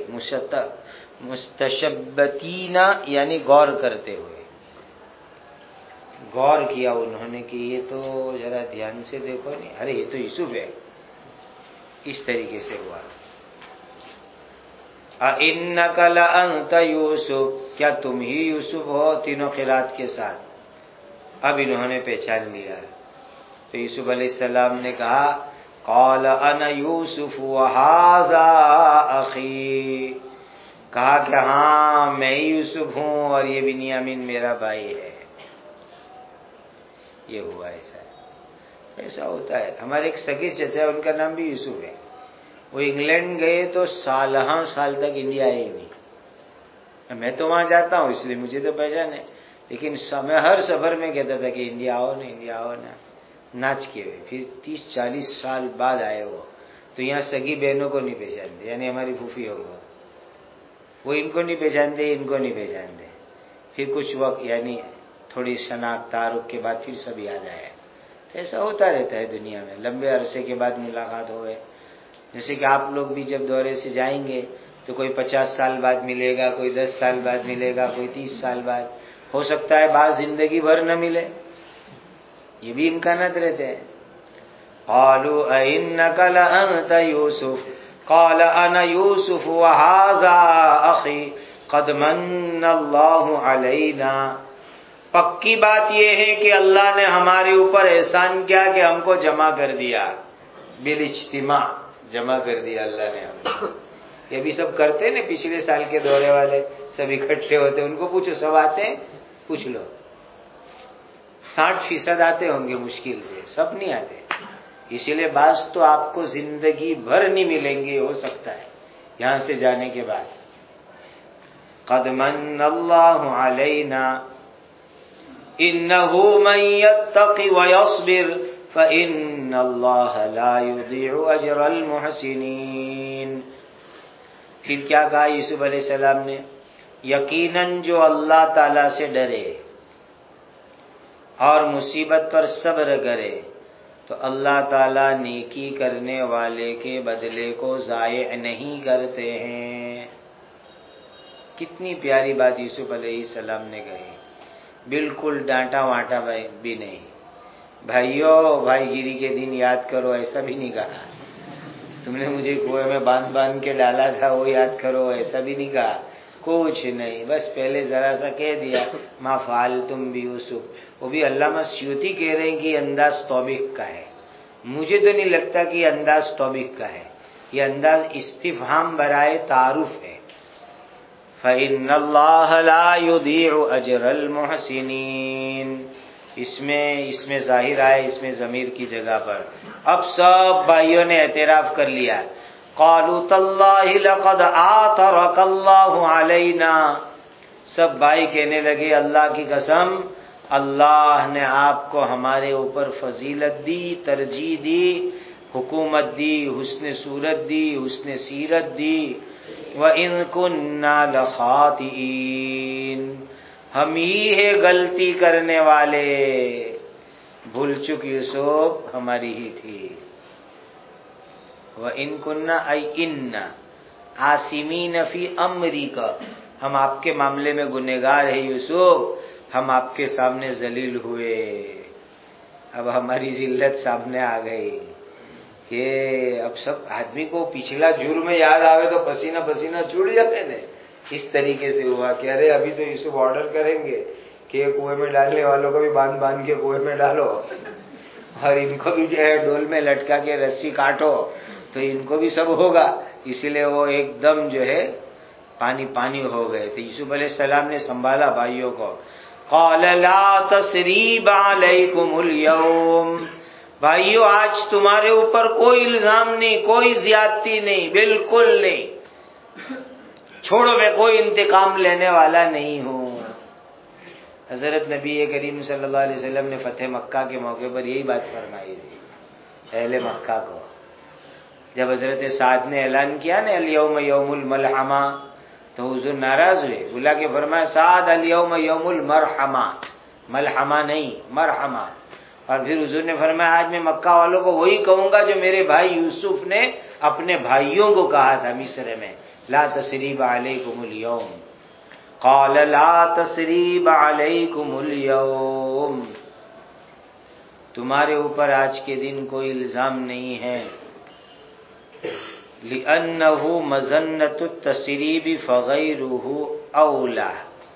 S1: مستشبتین یعنی غور کرتے ہوئے غور کیا انہوں نے کہ یہ تو ذرا دھیان سے دیکھو نہیں، ارے یہ تو یوسف ہے. اس طریقے سے ہوا. اِنَّكَ لَأَنْتَ یوسف، کیا تم ہی یوسف ہو؟ تینوں قرات کے ساتھ. اب انہوں نے پہچان لیا. تو یوسف علیہ السلام نے کہا قال انا یوسف وہذا اخی، کہا کہ ہاں میں ہی یوسف ہوں اور یہ بنیامین میرا بھائی ہے. یہ ہوا. ایسا ایسا ہوتا ہے. ہمارے ایک سگے چچا ہے، ان کا نام بھی یوسف ہے. وہ انگلینڈ گئے تو سالہ سال تک انڈیا آئے ہی نہیں. میں تو وہاں جاتا ہوں اس لیے مجھے تو پہچانے، لیکن میں ہر سفر میں کہتا تھا کہ انڈیا آؤ نا انڈیا آؤ نا، ناچ کے ہوئے. پھر تیس چالیس سال بعد آئے وہ، تو یہاں سگی بہنوں کو نہیں پہچانتے، یعنی ہماری پھوپھی ہو گئے، وہ ان کو نہیں پہچانتے، ان کو نہیں پہچانتے. پھر کچھ وقت یعنی تھوڑی شناخت تعارف کے بعد پھر سب یاد آئے. ایسا ہوتا رہتا ہے دنیا میں، لمبے عرصے کے بعد ملاقات ہوئے. جیسے کہ آپ لوگ بھی جب دورے سے جائیں گے تو کوئی پچاس سال بعد ملے گا، کوئی دس سال بعد ملے گا، کوئی تیس سال بعد، ہو سکتا ہے بعض زندگی بھر نہ ملے. یہ بھی امکانات رہتے ہیں. قالوا اِنَّكَ لَأَنْتَ یوسف قال انا یوسف وہذا اخی قد من اللہ علینا. پکی بات یہ ہے کہ اللہ نے ہمارے اوپر احسان کیا کہ ہم کو جمع کر دیا، بالاجتماع جمع کر دیا اللہ نے ہم کو. یہ بھی سب کرتے نا، پچھلے سال کے دورے والے سب اکٹھے ہوتے، ان کو پوچھو سب آتے ہیں؟ پوچھ لو. ساٹھ فیصد آتے ہوں گے مشکل سے، سب نہیں آتے. اسی لیے بعض تو آپ کو زندگی بھر نہیں ملیں گے، ہو سکتا ہے یہاں سے جانے کے بعد. قد من اللہ علینا انہ من یتق ویصبر فإن اللہ لا یضیع اجر المحسنین. پھر کیا کہا یوسف علیہ السلام نے؟ یقیناً جو اللہ تعالی سے ڈرے اور مصیبت پر صبر کرے تو اللہ تعالیٰ نیکی کرنے والے کے بدلے کو ضائع نہیں کرتے ہیں. کتنی پیاری بات یوسف علیہ السلام نے کہی، بالکل ڈانٹا وانٹا بھی نہیں. بھائیو بھائی گیری کے دن یاد کرو ایسا بھی نہیں کہا. تم نے مجھے کنویں میں باندھ باندھ کے ڈالا تھا وہ یاد کرو ایسا بھی نہیں کہا. کچھ نہیں، بس پہلے ذرا سا کہہ دیا ما فعلتم بیوسف. وہ بھی علامہ سیوطی کہہ رہے ہیں کہ انداز توبیخ کا ہے. مجھے تو نہیں لگتا کہ یہ انداز توبیخ کا ہے، یہ انداز استفہام برائے تعارف ہے. فَإِنَّ اللَّهَ لَا يُضِيعُ أَجْرَ الْمُحْسِنِينَ. اس میں اس میں ظاہر آئے اس میں ضمیر کی جگہ پر. اب سب بھائیوں نے اعتراف کر لیا. قالوا تاللہ لقد آثرک اللہ علینا. سب بھائی کہنے لگے اللہ کی قسم اللہ نے آپ کو ہمارے اوپر فضیلت دی، ترجیح دی، حکومت دی، حسن صورت دی، حسن سیرت دی. وَإِن كُنَّا لَخَاطِئِينَ. ہم ہی ہے غلطی کرنے والے، بھول چک یوسف ہماری ہی تھی. وَإِن كُنَّا أَيْ إِنَّ عَاصِمِينَ فِي أَمْرِكَ. ہم آپ کے معاملے میں گنہگار ہیں یوسف، ہم آپ کے سامنے ذلیل ہوئے. اب ہماری ذلت سامنے آ گئی کہ اب سب آدمی کو پچھلا جرم یاد آوے تو پسینہ پسینہ چھوٹ جاتے نا. اس طریقے سے ہوا کہ ارے ابھی تو یوسف آرڈر کریں گے کہ کنویں میں ڈالنے والوں کو بھی باندھ باندھ کے کنویں میں ڈالو اور ان کو بھی جو ہے ڈول میں لٹکا کے رسی کاٹو تو ان کو بھی سب ہوگا. اسی لیے وہ ایک دم جو ہے پانی پانی ہو گئے تھے. یوسف علیہ السلام نے سنبھالا بھائیوں کو. قال لا تثریب علیکم اليوم، بھائیو آج تمہارے اوپر کوئی الزام نہیں، کوئی زیادتی نہیں، بالکل نہیں. چھوڑو میں کوئی انتقام لینے والا نہیں ہوں. حضرت نبی کریم صلی اللہ علیہ وسلم نے فتح مکہ کے موقع پر یہی بات فرمائی تھی اہل مکہ کو. جب حضرت سعد نے اعلان کیا نا الیوم یوم الملحمہ، تو حضور ناراض ہوئے، بلا کے فرمایا سعد الیوم یوم المرحمہ، ملحمہ نہیں مرحمہ. اور پھر حضور نے فرمایا آج میں مکہ والوں کو وہی کہوں گا جو میرے بھائی یوسف نے اپنے بھائیوں کو کہا تھا مصر میں، لا تثریب علیکم اليوم. قال لا تثریب علیکم اليوم، تمہارے اوپر آج کے دن کوئی الزام نہیں ہے. لأنه مظنة التثریب فغیرہ اولا،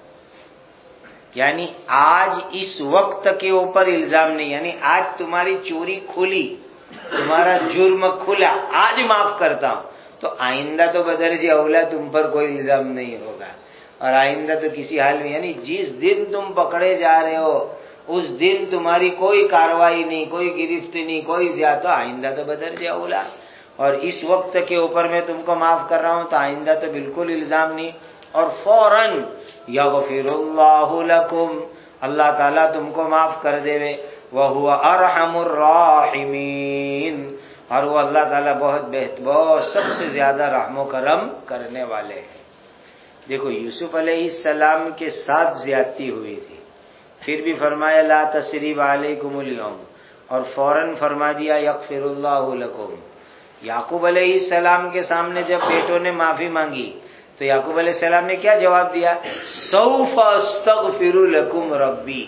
S1: یعنی آج اس وقت کے اوپر الزام نہیں، یعنی آج تمہاری چوری کھلی، تمہارا جرم کھلا، آج معاف کرتا ہوں، تو آئندہ تو بدرجہ اولا تم پر کوئی الزام نہیں ہوگا. اور آئندہ تو کسی حال میں، یعنی جس دن تم پکڑے جا رہے ہو اس دن تمہاری کوئی کارروائی نہیں، کوئی گرفت نہیں، کوئی زیادہ، آئندہ تو بدرجہ اولا. اور اس وقت کے اوپر میں تم کو معاف کر رہا ہوں تو آئندہ تو بالکل الزام نہیں. اور فوراً یغفر اللہ لکم، اللہ تعالیٰ تم کو معاف کر دے وے. وہو ارحم الراحمین، اور وہ اللہ تعالیٰ بہت بہت بہت سب سے زیادہ رحم و کرم کرنے والے ہیں. دیکھو یوسف علیہ السلام کے ساتھ زیادتی ہوئی تھی، پھر بھی فرمایا لا تثریب علیکم اليوم، اور فوراً فرما دیا یغفر اللہ لکم. یعقوب علیہ السلام کے سامنے جب بیٹوں نے معافی مانگی تو یعقوب علیہ السلام نے کیا جواب دیا؟ سوف استغفر لکم ربی،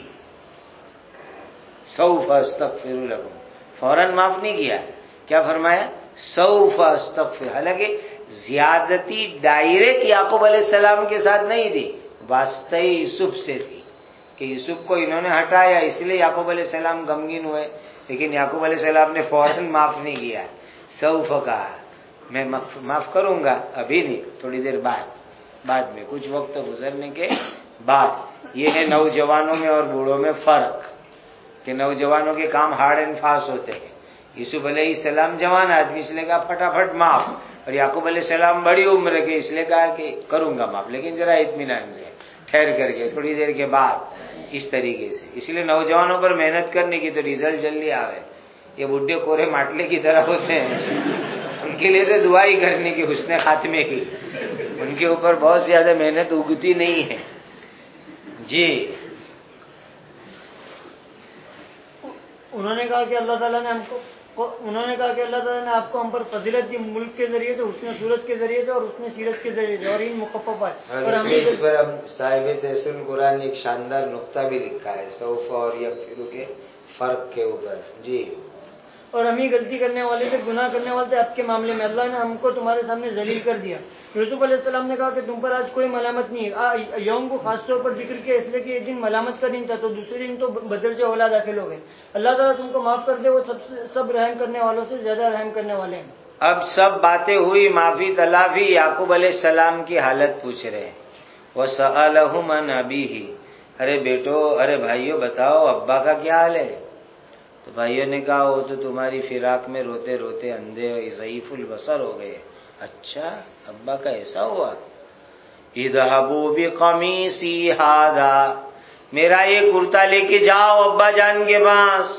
S1: سوف استغفر لکم، فوراً معاف نہیں کیا، کیا فرمایا؟ سوف استغفر. حالانکہ زیادتی ڈائریکٹ یعقوب علیہ السلام کے ساتھ نہیں تھی، واسطہ یوسف سے تھی کہ یوسف کو انہوں نے ہٹایا اس لیے یعقوب علیہ السلام غمگین ہوئے. لیکن یعقوب علیہ السلام نے فوراً معاف نہیں کیا، سوف کہا میں معاف کروں گا، ابھی نہیں، تھوڑی دیر بعد، بعد میں کچھ وقت گزرنے کے بعد. یہ ہے نوجوانوں میں اور بوڑھوں میں فرق کہ نوجوانوں کے کام ہارڈ اینڈ فاسٹ ہوتے ہیں. یوسف علیہ السلام جوان آدمی اس لیے کہا پھٹافٹ معاف، اور یعقوب علیہ السلام بڑی عمر کے اس لیے کہا کہ کروں گا معاف لیکن ذرا اطمینان سے، ٹھہر کر کے، تھوڑی دیر کے بعد، اس طریقے سے. اس لیے نوجوانوں پر محنت کرنے کی تو ریزلٹ جلدی آوے. یہ بڈھے کورے ماٹلے کی طرح ہوتے ہیں، ان کے لیے تو دعا ہی کرنے کی حسن خاتمے کی، ان کے اوپر بہت زیادہ محنت اگتی نہیں ہے. جی
S2: انہوں نے کہا کہ اللہ تعالیٰ نے ہم کو انہوں نے کہا کہ اللہ تعالیٰ نے آپ کو ہم پر فضیلت دی، ملک کے ذریعے سے، حسن صورت کے ذریعے سے، اور حسن سیرت کے ذریعے سے، اور ان مخففات. اور ہم
S1: اس پر ہم صاحب تحسین قرآن نے ایک شاندار نقطہ بھی لکھا ہے سوف اور یغفر کے فرق کے اوپر. جی
S2: اور ہم ہی غلطی کرنے والے تھے، گناہ کرنے والے تھے آپ کے معاملے میں، اللہ نے ہم کو تمہارے سامنے ذلیل کر دیا. یوسف علیہ السلام نے کہا کہ تم پر آج کوئی ملامت نہیں ہے. یوم کو خاص طور پر ذکر کیا اس لیے کہ یہ دن ملامت کا دن تھا، تو دوسرے دن تو بدرجہ اولا داخل ہو گئے. اللہ تعالیٰ تم کو معاف کر دے، وہ سب سے سب رحم کرنے والوں سے زیادہ رحم کرنے والے ہیں.
S1: اب سب باتیں ہوئی، معافی تلافی، یعقوب علیہ السلام کی حالت پوچھ رہے ہیں. وَسَأَلَهُمْ عَنْ أَبِيهِ، ارے بیٹو، ارے بھائیو بتاؤ ابا کا کیا حال ہے؟ تو بھائیوں نے کہا وہ تو تمہاری فراق میں روتے روتے اندھے ضعیف البصر ہو گئے. اچھا ابا کا ایسا ہوا؟ اذهبوا بقمیصی ھذا، میرا یہ کرتا لے کے جاؤ ابا جان کے پاس.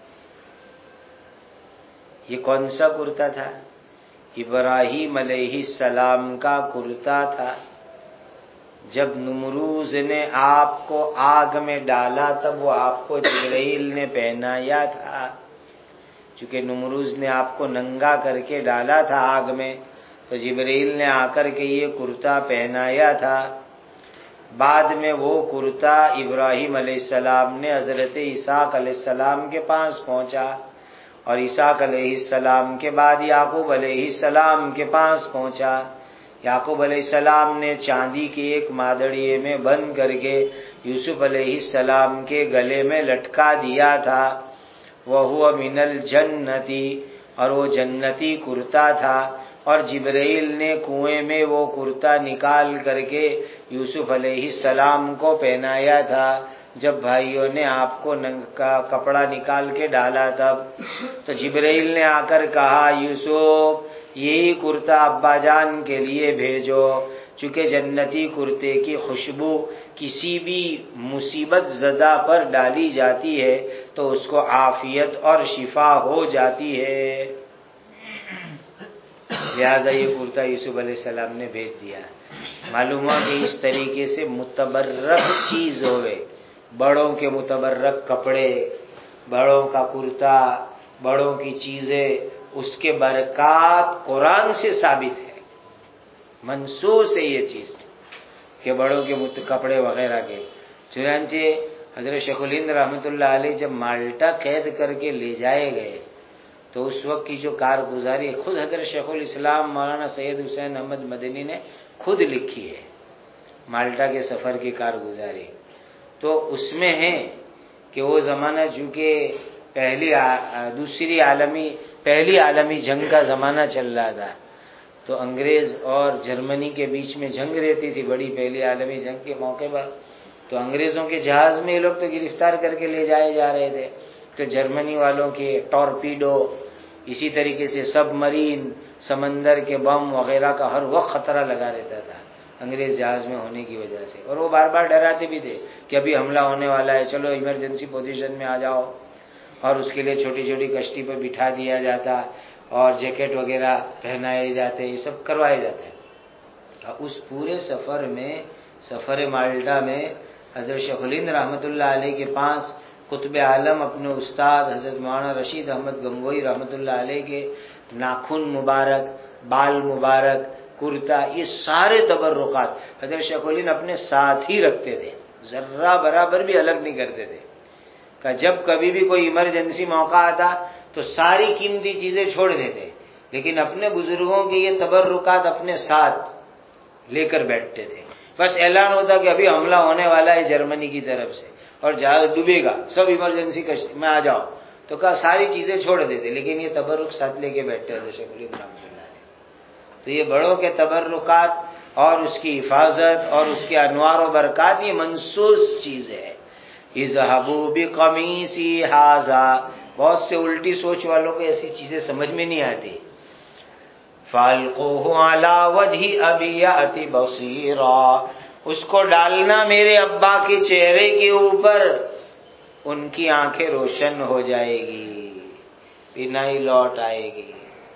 S1: یہ کون سا کرتا تھا؟ ابراہیم علیہ السلام کا کرتا تھا. جب نمروز نے آپ کو آگ میں ڈالا تب وہ آپ کو جبرائیل نے پہنایا تھا. چونکہ نمروز نے آپ کو ننگا کر کے ڈالا تھا آگ میں، تو جبرائیل نے آ کر کے یہ کرتا پہنایا تھا. بعد میں وہ کرتا ابراہیم علیہ السلام نے حضرت اسحاق علیہ السلام کے پاس پہنچا، اور اسحاق علیہ السلام کے بعد یعقوب علیہ السلام کے پاس پہنچا. یعقوب علیہ السلام نے چاندی کے ایک مادڑیے میں بند کر کے یوسف علیہ السلام کے گلے میں لٹکا دیا تھا. وَهُوَ مِنَ الْجَنَّةِ، اور وہ جنتی کرتا تھا. اور جبرائیل نے کنویں میں وہ کرتا نکال کر کے یوسف علیہ السلام کو پہنایا تھا جب بھائیوں نے آپ کو کا کپڑا نکال کے ڈالا تب تو جبرائیل نے آ کر کہا یوسف یہی کرتا ابا جان کے لیے بھیجو، چونکہ جنتی کرتے کی خوشبو کسی بھی مصیبت زدہ پر ڈالی جاتی ہے تو اس کو عافیت اور شفا ہو جاتی ہے، لہذا یہ کرتا یوسف علیہ السلام نے بھیج دیا۔ معلوم ہوا کہ اس طریقے سے متبرک چیز ہوئے، بڑوں کے متبرک کپڑے، بڑوں کا کرتا، بڑوں کی چیزیں، اس کے برکات قرآن سے ثابت ہے، منصوص ہے یہ چیز کہ بڑوں کے کپڑے وغیرہ کے۔ چنانچہ حضرت شیخ الہند رحمۃ اللہ علیہ جب مالٹا قید کر کے لے جائے گئے تو اس وقت کی جو کارگزاری خود حضرت شیخ الاسلام مولانا سید حسین احمد مدنی نے خود لکھی ہے، مالٹا کے سفر کی کارگزاری۔ تو اس میں ہے کہ وہ زمانہ چونکہ پہلی دوسری عالمی پہلی عالمی جنگ کا زمانہ چل رہا تھا، تو انگریز اور جرمنی کے بیچ میں جنگ رہتی تھی بڑی، پہلی عالمی جنگ کے موقع پر تو انگریزوں کے جہاز میں یہ لوگ تو گرفتار کر کے لے جائے جا رہے تھے، تو جرمنی والوں کے ٹورپیڈو، اسی طریقے سے سب مرین، سمندر کے بم وغیرہ کا ہر وقت خطرہ لگا رہتا تھا انگریز جہاز میں ہونے کی وجہ سے، اور وہ بار بار ڈراتے بھی تھے کہ ابھی حملہ ہونے والا ہے، چلو ایمرجنسی پوزیشن میں آ جاؤ، اور اس کے لیے چھوٹی چھوٹی کشتی پہ بٹھا دیا جاتا اور جیکٹ وغیرہ پہنائے جاتے، یہ سب کروائے جاتے۔ اس پورے سفر میں، سفر مالٹا میں حضرت شیخ الہند رحمۃ اللہ علیہ کے پاس قطب عالم اپنے استاد حضرت مولانا رشید احمد گنگوئی رحمۃ اللہ علیہ کے ناخن مبارک، بال مبارک، کرتا، یہ سارے تبرکات حضرت شیخ الہند اپنے ساتھ ہی رکھتے تھے، ذرہ برابر بھی الگ نہیں کرتے تھے، کہ جب کبھی بھی کوئی ایمرجنسی موقع آتا تو ساری قیمتی چیزیں چھوڑ دیتے، لیکن اپنے بزرگوں کے یہ تبرکات اپنے ساتھ لے کر بیٹھتے تھے۔ بس اعلان ہوتا کہ ابھی حملہ ہونے والا ہے جرمنی کی طرف سے اور جہاز ڈوبے گا، سب ایمرجنسی میں آ جاؤ، تو کہا ساری چیزیں چھوڑ دیتے، لیکن یہ تبرک ساتھ لے کے بیٹھتے ہیں شیخ الہند رحمۃ اللہ علیہ۔ تو یہ بڑوں کے تبرکات اور اس کی حفاظت اور اس کے انوار و برکات یہ منصوص چیز ہے۔ اذهبوا بقمیصی ھذا، بہت سے الٹی سوچ والوں کو ایسی چیزیں سمجھ میں نہیں آتی۔ فَالْقُوهُ عَلَى وَجْهِ أَبِي يَأْتِ بَصِيرًا، اس کو ڈالنا میرے ابا کے چہرے کے اوپر، ان کی آنکھیں روشن ہو جائے گی، بینائی لوٹ آئے گی۔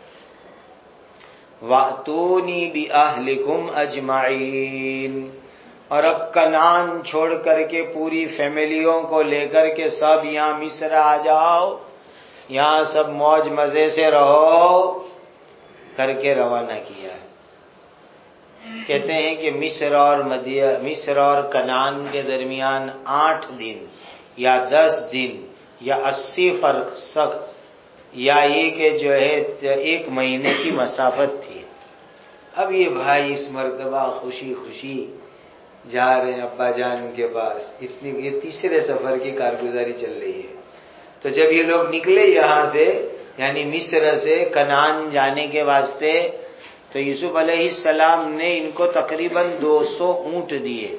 S1: وَأْتُونِي بِأَهْلِكُمْ أَجْمَعِينَ، اور اب کنعان چھوڑ کر کے پوری فیملیوں کو لے کر کے سب یہاں مصر آ جاؤ، یہاں سب موج مزے سے رہو کر کے روانہ کیا۔ کہتے ہیں کہ مصر اور مدیہ مصر اور کنعان کے درمیان آٹھ دن یا دس دن یا اسی فرق سخت یا یہ کہ جو ہے ایک مہینے کی مسافت تھی۔ اب یہ بھائی اس مرتبہ خوشی خوشی جا رہے ہیں ابا جان کے پاس، اتنی یہ تیسرے سفر کی کارگزاری چل رہی ہے۔ تو جب یہ لوگ نکلے یہاں سے یعنی مصر سے کنعان جانے کے واسطے، تو یوسف علیہ السلام نے ان کو تقریباً دو سو اونٹ دیے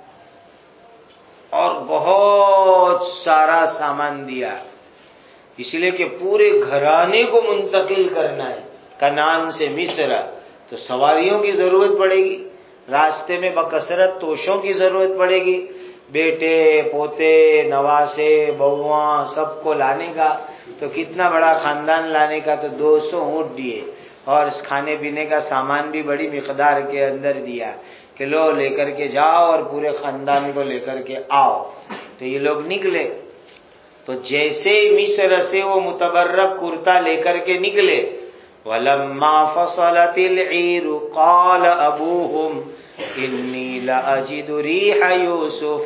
S1: اور بہت سارا سامان دیا، اس لیے کہ پورے گھرانے کو منتقل کرنا ہے کنعان سے مصر، تو سواریوں کی ضرورت پڑے گی، راستے میں بکثرت توشوں کی ضرورت پڑے گی، بیٹے پوتے نواسے بہواں سب کو لانے کا، تو کتنا بڑا خاندان لانے کا، تو دو سو اونٹ دیے اور اس کھانے پینے کا سامان بھی بڑی مقدار کے اندر دیا کہ لو لے کر کے جاؤ اور پورے خاندان کو لے کر کے آؤ۔ تو یہ لوگ نکلے، تو جیسے مصر سے وہ متبرک کرتا لے کر کے نکلے، وَلَمَّا فَصَلَتِ الْعِيرُ قَالَ أَبُوهُمْ إِنِّي لَأَجِدُ رِيحَ يُوسُفَ،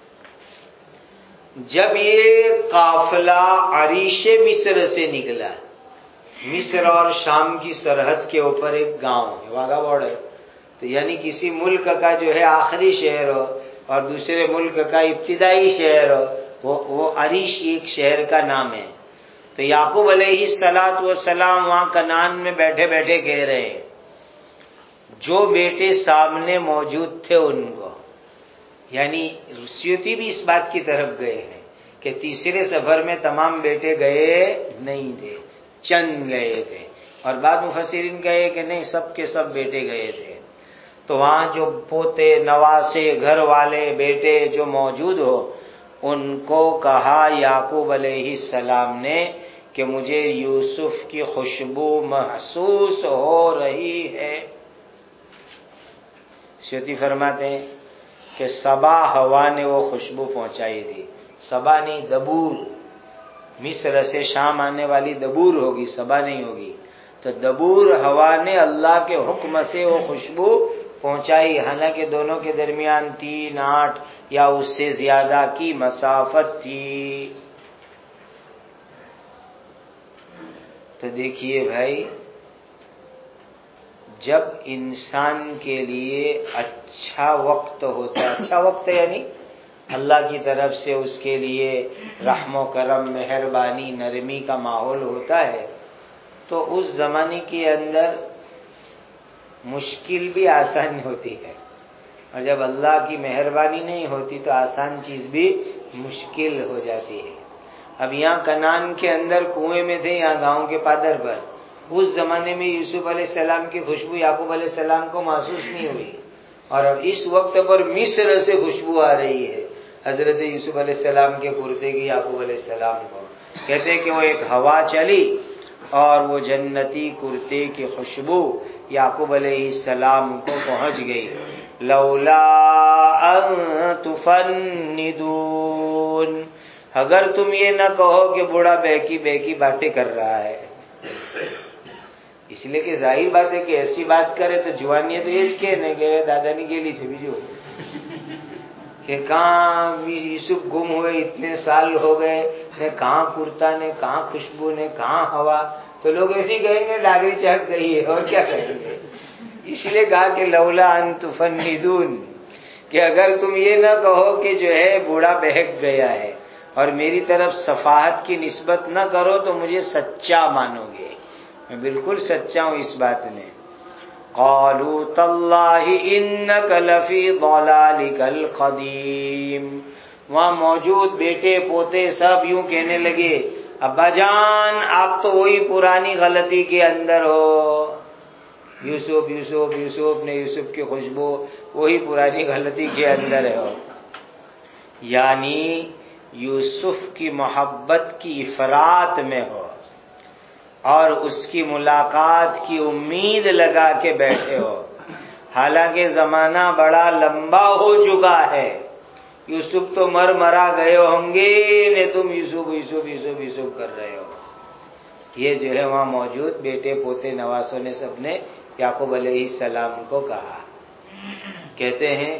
S1: جب یہ قافلہ عریش مصر سے نکلا، مصر اور شام کی سرحد کے اوپر ایک گاؤں ہے، واگا بارڈر، تو یعنی کسی ملک کا جو ہے آخری شہر ہو اور دوسرے ملک کا ابتدائی شہر ہو، وہ وہ عریش ایک شہر کا نام ہے۔ تو یعقوب علیہ السلام والسلام وہاں کنعان میں بیٹھے بیٹھے کہہ رہے ہیں جو بیٹے سامنے موجود تھے ان کو، یعنی سیوطی بھی اس بات کی طرف گئے ہیں کہ تیسرے سفر میں تمام بیٹے گئے نہیں تھے، چند گئے تھے، اور بعد مفسرین کہے کہ نہیں، سب کے سب بیٹے گئے تھے۔ تو وہاں جو پوتے، نواسے، گھر والے، بیٹے جو موجود ہو، ان کو کہا یعقوب علیہ السلام نے کہ مجھے یوسف کی خوشبو محسوس ہو رہی ہے۔ سیوطی فرماتے ہیں کہ صبا ہوا نے وہ خوشبو پہنچائی تھی، صبا نہیں دبور، مصر سے شام آنے والی دبور ہوگی، صبا نہیں ہوگی، تو دبور ہوا نے اللہ کے حکم سے وہ خوشبو پہنچائی، حالانکہ دونوں کے درمیان تین آٹھ یا اس سے زیادہ کی مسافت تھی۔ تو دیکھیے بھائی، جب انسان کے لیے اچھا وقت ہوتا ہے، اچھا وقت یعنی اللہ کی طرف سے اس کے لیے رحم و کرم، مہربانی، نرمی کا ماحول ہوتا ہے، تو اس زمانے کے اندر مشکل بھی آسان ہوتی ہے، اور جب اللہ کی مہربانی نہیں ہوتی تو آسان چیز بھی مشکل ہو جاتی ہے۔ اب یہاں کنعان کے اندر کنویں میں تھے، یہاں گاؤں کے پادر پر، اس زمانے میں یوسف علیہ السلام کی خوشبو یعقوب علیہ السلام کو محسوس نہیں ہوئی، اور اب اس وقت پر مصر سے خوشبو آ رہی ہے حضرت یوسف علیہ السلام کے کرتے کی یعقوب علیہ السلام کو۔ کہتے ہیں کہ وہ ایک ہوا چلی اور وہ جنتی کرتے کی خوشبو یعقوب علیہ السلام کو پہنچ گئی۔ لولا ان تفندون، اگر تم یہ نہ کہو کہ بوڑھا بہکی بہکی باتیں کر رہا ہے، اس لیے کہ ظاہر بات ہے کہ ایسی بات کرے تو جوانی تو یہ کے نہیں گئے دادا نہیں گیلی سے بیجو کہ کہاں یوسف گم ہوئے، اتنے سال ہو گئے، نے کہاں کرتا نے، کہاں خوشبو نے، کہاں ہوا، تو لوگ ایسے کہیں گے ڈاگری چہک گئی ہے، اور کیا کہیں گے۔ اس لیے کہا کہ لولا ان تفندون، کہ اگر تم یہ نہ کہو کہ جو ہے بوڑھا بہک گیا ہے اور میری طرف صفاحت کی نسبت نہ کرو تو مجھے سچا مانو گے، میں بالکل سچا ہوں اس بات میں۔ قالوا تاللہ انک لفی ضلالک القدیم، وہاں موجود بیٹے پوتے سب یوں کہنے لگے، ابا جان آپ تو وہی پرانی غلطی کے اندر ہو، یوسف یوسف یوسف نے یوسف کی خوشبو وہی پرانی غلطی کے اندر ہو، یعنی یوسف کی محبت کی افراط میں ہو اور اس کی ملاقات کی امید لگا کے بیٹھے ہو، حالانکہ زمانہ بڑا لمبا ہو چکا ہے، یوسف تو مر مرا گئے ہوں گے نے تم یوسف یوسف یوسف یوسف کر رہے ہو۔ یہ جو ہے وہاں موجود بیٹے پوتے نواسوں نے سب نے یعقوب علیہ السلام کو کہا، کہتے ہیں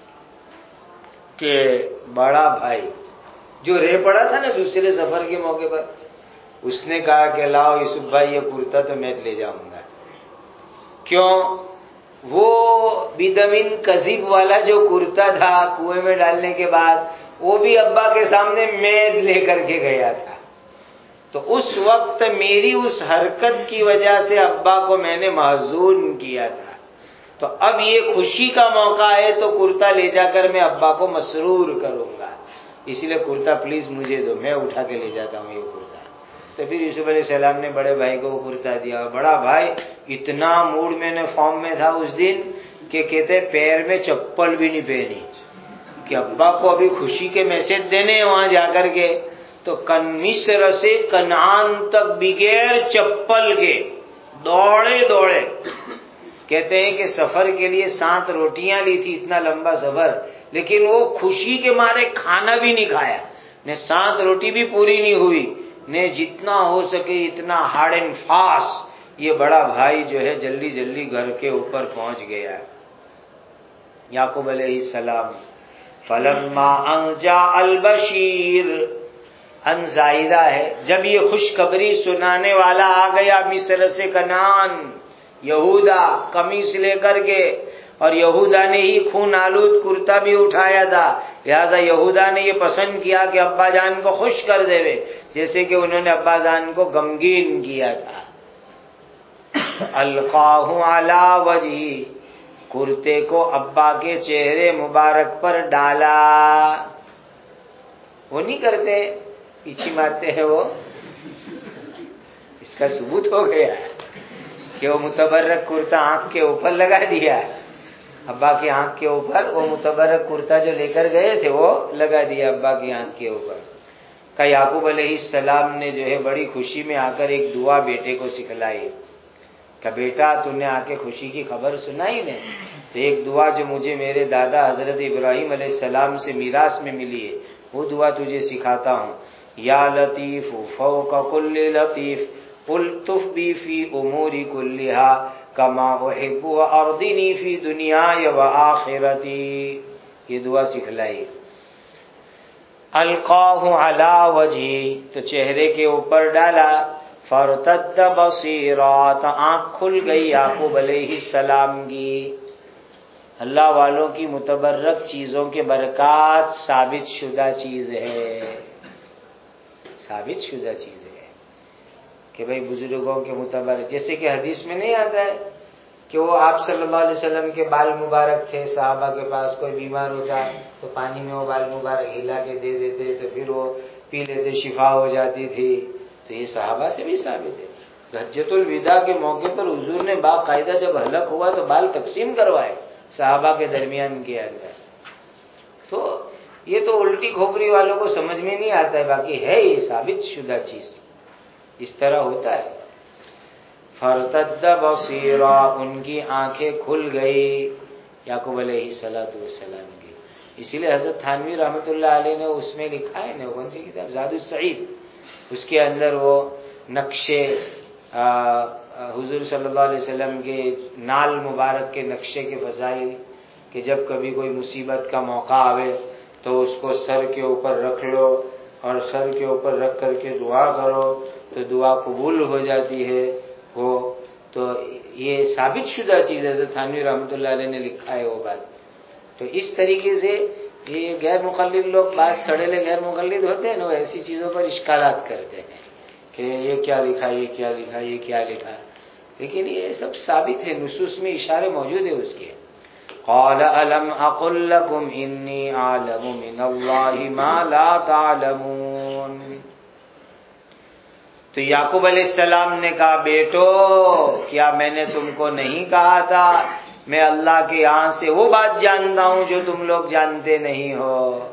S1: کہ بڑا بھائی جو رہ پڑا تھا نا دوسرے سفر کے موقع پر، اس نے کہا کہ لاؤ یوسف بھائی یہ کرتا تو میں لے جاؤں گا۔ کیوں؟ وہ بدمن کذب والا جو کرتا تھا کنویں میں ڈالنے کے بعد، وہ بھی ابا کے سامنے مید لے کر کے گیا تھا، تو اس وقت میری اس حرکت کی وجہ سے ابا کو میں نے محزون کیا تھا، تو اب یہ خوشی کا موقع ہے تو کرتا لے جا کر میں ابا کو مسرور کروں گا، اسی لیے کرتا پلیز مجھے دو، میں اٹھا کے لے جاتا ہوں یہ کرتا۔ تو پھر یوسف علیہ السلام نے بڑے بھائی کو وہ کرتا دیا، اور بڑا بھائی اتنا موڈ میں نے فارم میں تھا اس دن کہ کہتے پیر میں چپل بھی نہیں پہنی، کہ ابا کو ابھی خوشی کے میسج دینے ہیں وہاں جا کر کے، تو کن مصر سے کنعان تک بغیر چپل کے دوڑے دوڑے، کہتے ہیں کہ سفر کے لیے سات روٹیاں لی تھی، اتنا لمبا سفر، لیکن وہ خوشی کے مارے کھانا بھی نہیں کھایا، نے سات روٹی بھی پوری نہیں ہوئی، نے جتنا ہو سکے اتنا ہارڈ اینڈ فاسٹ یہ بڑا بھائی جو ہے جلدی جلدی گھر کے اوپر پہنچ گیا۔ یعقوب علیہ السلام فلما ان جاء البشیر، ان زائدہ ہے، جب یہ خوشخبری سنانے والا آ گیا مصر سے کنعان، یہودا قمیص لے کر کے، اور یہودا نے ہی خون آلود کرتا بھی اٹھایا تھا، لہذا یہودا نے یہ پسند کیا کہ ابا جان کو خوش کر دے، جیسے کہ انہوں نے ابا جان کو غمگین کیا تھا۔ القاہ علی وجہہ، کرتے کو ابا کے چہرے مبارک پر ڈالا. وہ نہیں کرتے، پیچھے مارتے ہیں وہ. اس کا ثبوت ہو گیا کہ وہ متبرک کرتا آنکھ کے اوپر لگا دیا. ابا کی آنکھ کے اوپر وہ متبرک کرتا جو لے کر گئے تھے وہ لگا دیا ابا کی آنکھ کے اوپر. کہ یعقوب علیہ السلام نے جو ہے بڑی خوشی میں آ کر ایک دعا بیٹے کو سکھلائی کہ بیٹا تو نے آ کے خوشی کی خبر سنائی نے، تو ایک دعا جو مجھے میرے دادا حضرت ابراہیم علیہ السلام سے میراث میں ملی ہے وہ دعا تجھے سکھاتا ہوں. یا لطیف فوق کل لطیف الطف بی فی اموری کلھا کما احب وارضنی فی دنیای وآخرتی. یہ دعا سکھلائی. القاہ علی وجہی، تو چہرے کے اوپر ڈالا. فارتد بصیرا، تو آنکھ کھل گئی یعقوب علیہ السلام کی. اللہ والوں کی متبرک چیزوں کے برکات ثابت شدہ چیز ہے، ثابت شدہ چیز ہے کہ بھئی بزرگوں کے متبرک، جیسے کہ حدیث میں نہیں آتا ہے کہ وہ آپ صلی اللہ علیہ وسلم کے بال مبارک تھے، صحابہ کے پاس کوئی بیمار ہوتا تو پانی میں وہ بال مبارک ہلا کے دے دیتے تو پھر وہ پی لیتے، شفا ہو جاتی تھی. تو یہ صحابہ سے بھی ثابت ہے. حجۃ الوداع کے موقع پر حضور نے باقاعدہ جب ہلاک ہوا تو بال تقسیم کروائے صحابہ کے درمیان کے اندر. تو یہ تو الٹی کھوپڑی والوں کو سمجھ میں نہیں آتا ہے، باقی ہے یہ ثابت شدہ چیز، اس طرح ہوتا ہے. فرتد بصیرا، ان کی آنکھیں کھل گئی یعقوب علیہ الصلوۃ والسلام کی. اسی لیے حضرت تھانوی رحمۃ اللہ علیہ نے اس میں لکھا ہے نا، کون سی کتاب، زاد السعید، اس کے اندر وہ نقشے حضور صلی اللہ علیہ وسلم کے نال مبارک کے نقشے کے فضائل، کہ جب کبھی کوئی مصیبت کا موقع آوے تو اس کو سر کے اوپر رکھ لو اور سر کے اوپر رکھ کر کے دعا کرو تو دعا قبول ہو جاتی ہے. وہ تو یہ ثابت شدہ چیز ہے، حضرت تھانوی رحمۃ اللہ علیہ نے لکھا ہے وہ بات. تو اس طریقے سے یہ غیر مقلد لوگ، بعض سڑیلے غیر مقلد ہوتے ہیں نا، وہ ایسی چیزوں پر اشکالات کرتے ہیں کہ یہ کیا لکھا، یہ کیا لکھا، یہ کیا لکھا، لیکن یہ سب ثابت ہے، نصوص میں اشارے موجود ہے اس کے. قال الم اقل لكم انی اعلم من اللہ ما لا تعلمون. تو یعقوب علیہ السلام نے کہا بیٹو کیا میں نے تم کو نہیں کہا تھا میں اللہ کے یہاں سے وہ بات جانتا ہوں جو تم لوگ جانتے نہیں ہو،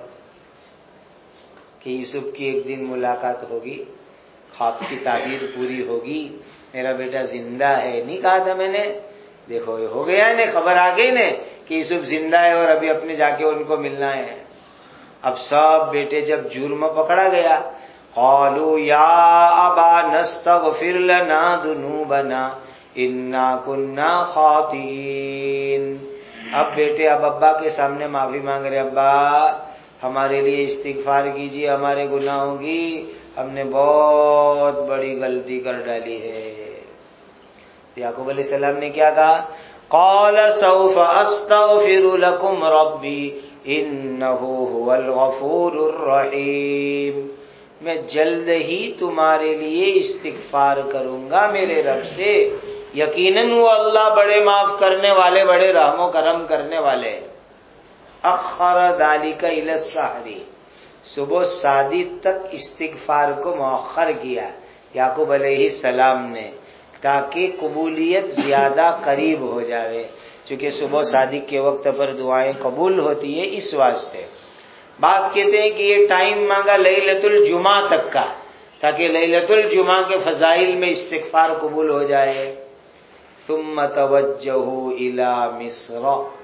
S1: کہ یوسف کی ایک دن ملاقات ہوگی، خواب کی تعبیر پوری ہوگی، میرا بیٹا زندہ ہے. نہیں کہا تھا میں نے؟ دیکھو یہ ہو گیا نا، خبر آ گئی نا کہ یوسف زندہ ہے اور ابھی اپنے جا کے ان کو ملنا ہے. اب سب بیٹے جب جرم پکڑا گیا، قالوا یا ابا نستغفر لنا ذنوبنا انا کنا خاطئین. اب بیٹے اب ابا کے سامنے معافی مانگ رہے، ابا ہمارے لیے استغفار کیجیے ہمارے گناہوں کی، ہم نے بہت بڑی غلطی کر ڈالی ہے. یعقوب علیہ السلام نے کیا کہا؟ قال سوف استغفر لكم ربی انہ هو الغفور الرحیم. میں جلد ہی تمہارے لیے استغفار کروں گا میرے رب سے، یقیناً وہ اللہ بڑے معاف کرنے والے، بڑے رحم و کرم کرنے والے. اخر ذلك الى السحر، صبح شادی تک استغفار کو مؤخر کیا یعقوب علیہ السلام نے تاکہ قبولیت زیادہ قریب ہو جاوے، چونکہ صبح صادق کے وقت پر دعائیں قبول ہوتی ہے اس واسطے. بعض کہتے ہیں کہ یہ ٹائم مانگا لیلۃ الجمعہ تک کا تاکہ لیلۃ الجمعہ کے فضائل میں استغفار قبول ہو جائے. ثم توجہوا الی مصر،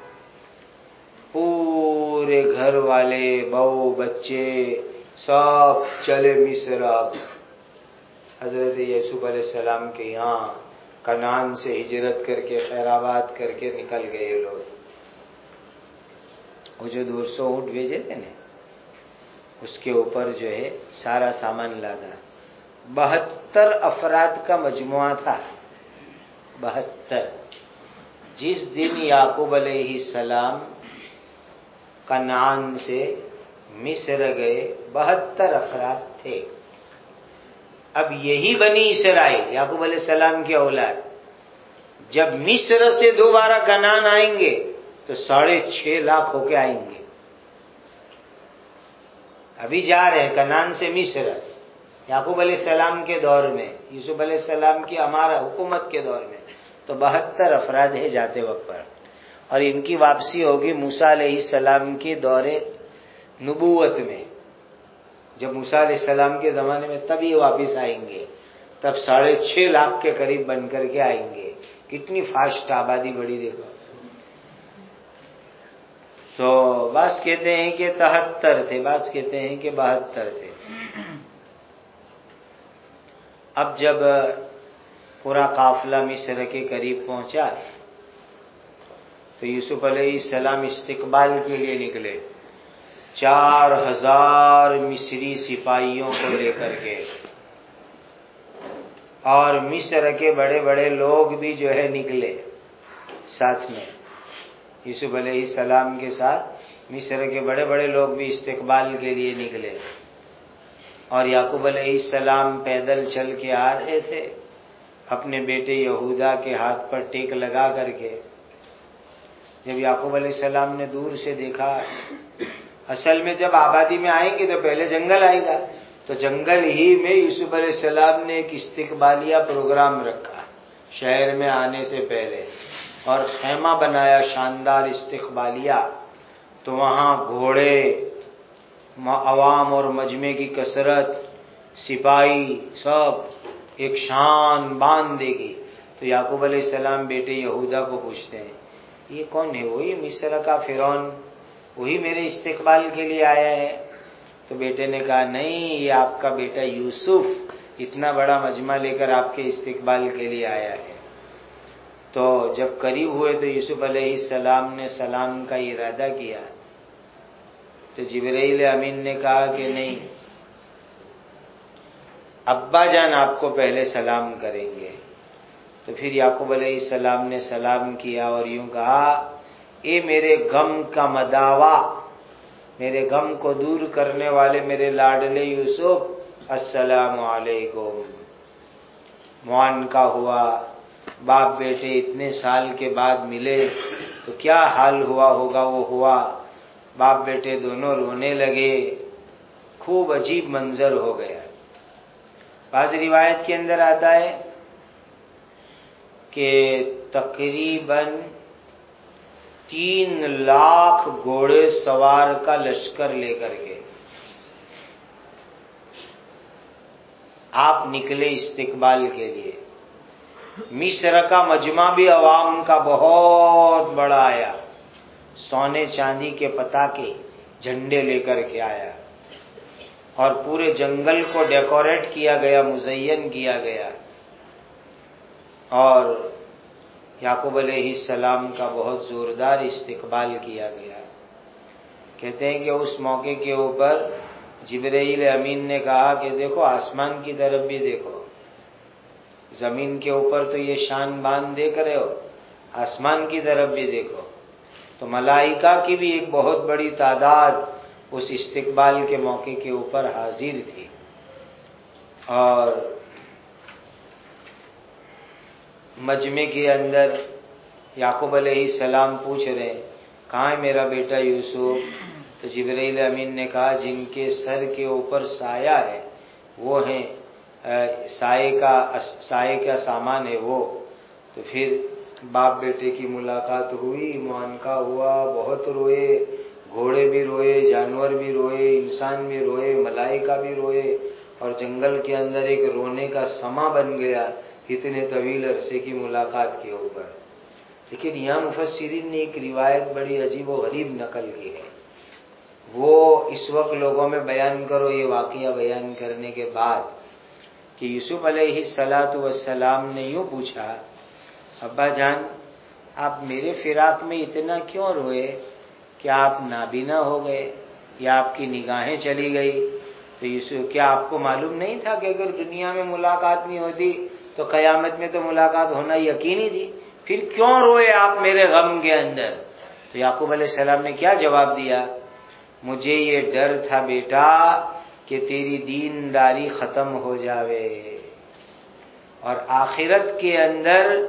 S1: پورے گھر والے بہو بچے سب چلے مصر. حضرت یوسف علیہ السلام کے یہاں کنعان سے ہجرت کر کے خیرآباد کر کے نکل گئے لوگ. وہ جو دو سو اونٹ بھیجے تھے نا، اس کے اوپر جو ہے سارا سامان لادا. بہتر افراد کا مجموعہ تھا، بہتر. جس دن یعقوب علیہ السلام کنعان سے مصر گئے بہتر افراد تھے. اب یہی بنی اسرائیل یعقوب علیہ السلام کی اولاد جب مصر سے دوبارہ کنعان آئیں گے تو ساڑھے چھ لاکھ ہو کے آئیں گے. ابھی جا رہے ہیں کنعان سے مصر یعقوب علیہ السلام کے دور میں، یوسف علیہ السلام کی ہمارا حکومت کے دور میں، تو بہتر افراد ہے جاتے وقت پر، اور ان کی واپسی ہوگی موسیٰ علیہ السلام کے دور نبوت میں. جب موسیٰ علیہ السلام کے زمانے میں تب یہ واپس آئیں گے، تب ساڑھے چھ لاکھ کے قریب بن کر کے آئیں گے. کتنی فاسٹ آبادی بڑی دیکھو. تو بعض کہتے ہیں کہ تہتر تھے، بعض کہتے ہیں کہ بہتر تھے. اب جب پورا قافلہ مصر کے قریب پہنچا تو یوسف علیہ السلام استقبال کے لیے نکلے، چار ہزار مصری سپاہیوں کو لے کر کے، اور مصر کے بڑے بڑے لوگ بھی جو ہے نکلے ساتھ میں. یوسف علیہ السلام کے ساتھ مصر کے بڑے بڑے لوگ بھی استقبال کے لیے نکلے. اور یعقوب علیہ السلام پیدل چل کے آ رہے تھے اپنے بیٹے یہودا کے ہاتھ پر ٹیک لگا کر کے. جب یعقوب علیہ السلام نے دور سے دیکھا، اصل میں جب آبادی میں آئیں گے تو پہلے جنگل آئے گا، تو جنگل ہی میں یوسف علیہ السلام نے ایک استقبالیہ پروگرام رکھا شہر میں آنے سے پہلے، اور خیمہ بنایا شاندار استقبالیہ. تو وہاں گھوڑے، عوام اور مجمع کی کثرت، سپاہی، سب ایک شان باندھ دے گی. تو یعقوب علیہ السلام بیٹے یہودا کو پوچھتے ہیں، یہ کون ہے؟ وہی مصر کا فرعون، وہی میرے استقبال کے لیے آیا ہے. تو بیٹے نے کہا نہیں، یہ آپ کا بیٹا یوسف اتنا بڑا مجمع لے کر آپ کے استقبال کے لیے آیا ہے. تو جب قریب ہوئے تو یوسف علیہ السلام نے سلام کا ارادہ کیا، تو جبرائیل امین نے کہا کہ نہیں، ابا جان آپ کو پہلے سلام کریں گے. تو پھر یعقوب علیہ السلام نے سلام کیا اور یوں کہا، اے میرے غم کا مداوا، میرے غم کو دور کرنے والے میرے لاڈلے یوسف، السلام علیکم. معانقہ ہوا، باپ بیٹے اتنے سال کے بعد ملے تو کیا حال ہوا ہوگا وہ ہوا. باپ بیٹے دونوں رونے لگے، خوب عجیب منظر ہو گیا. بعض روایت کے اندر آتا ہے کہ تقریباً تین لاکھ گھوڑے سوار کا لشکر لے کر کے آپ نکلے استقبال کے لیے. مصر کا مجمع بھی عوام کا بہت بڑا آیا، سونے چاندی کے پتاکے جھنڈے لے کر کے آیا، اور پورے جنگل کو ڈیکوریٹ کیا گیا، مزین کیا گیا، اور یعقوب علیہ السلام کا بہت زوردار استقبال کیا گیا. کہتے ہیں کہ اس موقع کے اوپر جبرائیل امین نے کہا کہ دیکھو آسمان کی طرف بھی دیکھو، زمین کے اوپر تو یہ شان باندھ دیکھ رہے ہو، آسمان کی طرف بھی دیکھو. تو ملائکہ کی بھی ایک بہت بڑی تعداد اس استقبال کے موقع کے اوپر حاضر تھی. اور مجمع کے اندر یعقوب علیہ السلام پوچھ رہے ہیں کہاں ہے میرا بیٹا یوسف؟ تو جبرائیل امین نے کہا جن کے سر کے اوپر سایہ ہے وہ ہیں، سائے کا سائے کا سامان ہے وہ. تو پھر باپ بیٹے کی ملاقات ہوئی، معانقہ ہوا، بہت روئے، گھوڑے بھی روئے، جانور بھی روئے، انسان بھی روئے، ملائکہ بھی روئے، اور جنگل کے اندر ایک رونے کا سما بن گیا اتنے طویل عرصے کی ملاقات کے اوپر. لیکن یہاں مفسرین نے ایک روایت بڑی عجیب و غریب نقل کی ہے، وہ اس وقت لوگوں میں بیان کرو یہ واقعہ بیان کرنے کے بعد، کہ یوسف علیہ الصلاۃ والسلام نے یوں پوچھا، ابا جان آپ میرے فراق میں اتنا کیوں روئے؟ کیا آپ نابینا ہو گئے یا آپ کی نگاہیں چلی گئی؟ تو یوسف، کیا آپ کو معلوم نہیں تھا کہ اگر دنیا میں ملاقات نہیں ہوتی تو قیامت میں تو ملاقات ہونا یقینی تھی؟ پھر کیوں روئے آپ میرے غم کے اندر؟ تو یعقوب علیہ السلام نے کیا جواب دیا؟ مجھے یہ ڈر تھا بیٹا کہ تیری دینداری ختم ہو جاوے اور آخرت کے اندر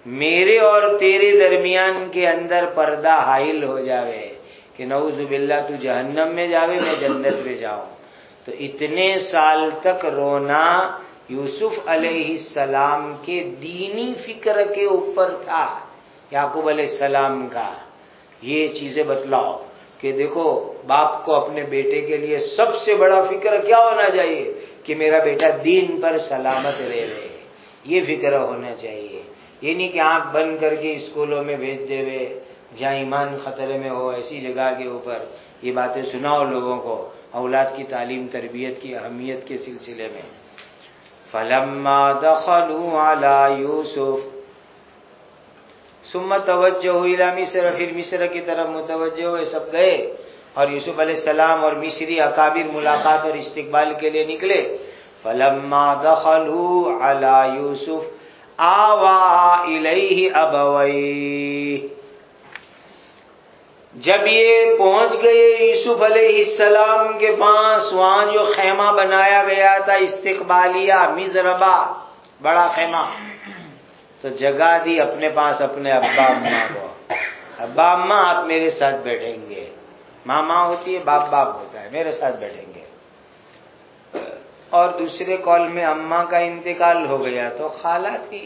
S1: میرے اور تیرے درمیان کے اندر پردہ حائل ہو جاوے کہ نعوذ باللہ تو جہنم میں جاوے میں جنت میں جاؤں. تو اتنے سال تک رونا یوسف علیہ السلام کے دینی فکر کے اوپر تھا. یعقوب علیہ السلام کا یہ چیزیں بتلاؤ کہ دیکھو باپ کو اپنے بیٹے کے لیے سب سے بڑا فکر کیا ہونا چاہیے کہ میرا بیٹا دین پر سلامت رہ رہے. یہ فکر ہونا چاہیے. یہ نہیں کہ آنکھ بند کر کے اسکولوں میں بھیج دے وے جہاں ایمان خطرے میں ہو ایسی جگہ کے اوپر یہ باتیں سناؤ لوگوں کو اولاد کی تعلیم تربیت کی اہمیت کے سلسلے میں. فلما دخلوا علی یوسف ثم توجہوا الی مصر، پھر مصر کی طرف متوجہ ہوئے، سب گئے اور یوسف علیہ السلام اور مصری اکابر ملاقات اور استقبال کے لیے نکلے. فلما دخلوا علی یوسف آوى الیہ ابویہ، جب یہ پہنچ گئے یوسف علیہ السلام کے پاس، وہاں جو خیمہ بنایا گیا تھا استقبالیہ مزربہ بڑا خیمہ، تو جگہ دی اپنے پاس اپنے ابا اماں کو. ابا اماں آپ میرے ساتھ بیٹھیں گے. ماں ماں ہوتی ہے، باپ باپ ہوتا ہے، میرے ساتھ بیٹھیں گے. اور دوسرے کال میں اماں کا انتقال ہو گیا تو خالہ تھی.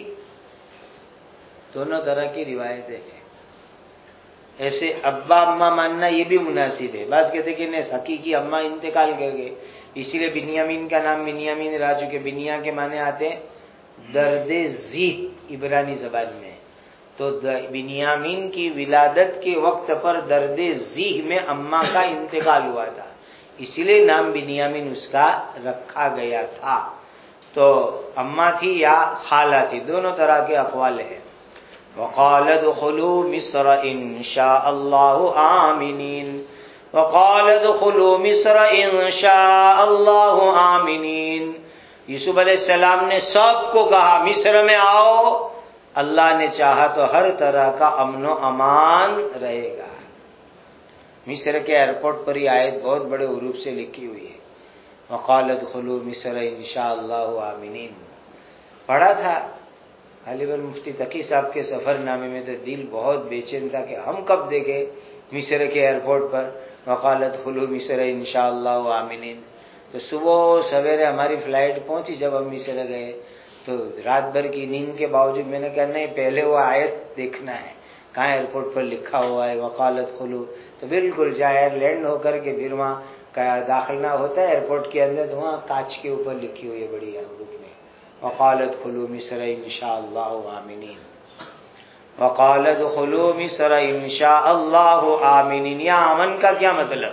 S1: دونوں طرح کی روایتیں ہیں. ایسے ابا اماں ماننا یہ بھی مناسب ہے. بعض کہتے کہ نہیں حقیقی اماں انتقال کر گئے، اسی لیے بنیامین کا نام بنیامین رہا، چونکہ بنیا کے معنی آتے ہیں درد ذیح عبرانی زبان میں. تو بنیامین کی ولادت کے وقت پر درد ذیح میں اماں کا انتقال ہوا تھا، اسی لیے نام بنیامین اس کا رکھا گیا تھا. تو اماں تھی یا خالہ تھی، دونوں طرح کے اقوال ہیں. وقال ادخلوا مصر ان شاء اللہ آمنین، وقال ادخلوا مصر ان شاء اللہ آمنین. یوسف علیہ السلام نے سب کو کہا مصر میں آؤ، اللہ نے چاہا تو ہر طرح کا امن و امان رہے گا. مصر کے ایئرپورٹ پر یہ آیت بہت بڑے حروف سے لکھی ہوئی ہے، وقال ادخلوا مصر ان شاء اللہ آمنین. پڑھا تھا غالباً مفتی تقی صاحب کے سفر نامے میں، تو دل بہت بے چین تھا کہ ہم کب دیکھے مصر کے ایئرپورٹ پر وقال ادخلوا مصر ان شاء اللہ آمنین. تو صبح سویرے ہماری فلائٹ پہنچی، جب ہم مصر گئے تو رات بھر کی نیند کے باوجود میں نے کہا نہیں پہلے وہ آیت دیکھنا ہے کہاں ایئرپورٹ پر لکھا ہوا ہے وقال ادخلوا. تو بالکل جائے لینڈ ہو کر کے پھر وہاں داخلنا ہوتا ہے ایئرپورٹ کے اندر، تو وہاں کانچ کے اوپر لکھی ہوئی ہے بڑی حروف میں وقال ادخلوا مصر ان شاء اللہ آمنین. وقال ادخلوا مصر ان شاء اللہ آمنین. یا امن کا کیا مطلب؟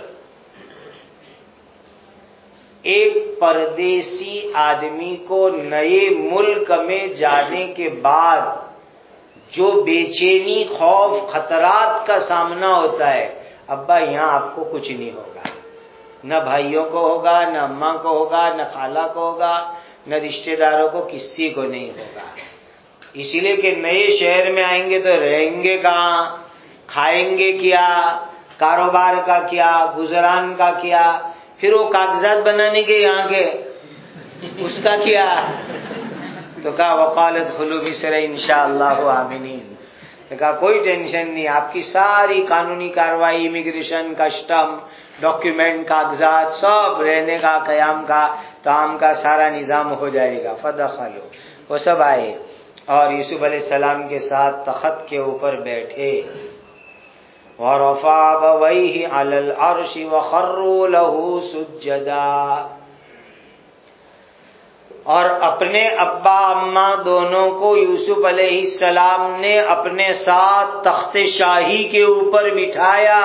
S1: ایک پردیسی آدمی کو نئے ملک میں جانے کے بعد جو بے چینی، خوف، خطرات کا سامنا ہوتا ہے، ابا یہاں آپ کو کچھ نہیں ہوگا، نہ بھائیوں کو ہوگا، نہ اماں کو ہوگا، نہ خالہ کو ہوگا، نہ رشتہ داروں کو، کسی کو نہیں ہوگا. اسی لیے کہ نئے شہر میں آئیں گے تو رہیں گے کہاں، کھائیں گے کیا، کاروبار کا کیا، گزران کا کیا، پھر وہ کاغذات بنانے کے یہاں کے اس کا کیا. تو کہا وقال ادخلوا مصر ان شاء اللہ آمنین. کہا کوئی ٹینشن نہیں، آپ کی ساری قانونی کارروائی، امیگریشن، کسٹم، ڈاکیومنٹ، کاغذات، سب رہنے کا، قیام کا، تعام کا سارا نظام ہو جائے گا. فدخلوا، وہ سب آئے اور یوسف علیہ السلام کے ساتھ تخت کے اوپر بیٹھے. وَرَفَعَ أَبَوَيْهِ عَلَى الْعَرْشِ وَخَرُّوا لَهُ سُجَّدًا. اور اپنے ابا اماں دونوں کو یوسف علیہ السلام نے اپنے ساتھ تخت شاہی کے اوپر بٹھایا.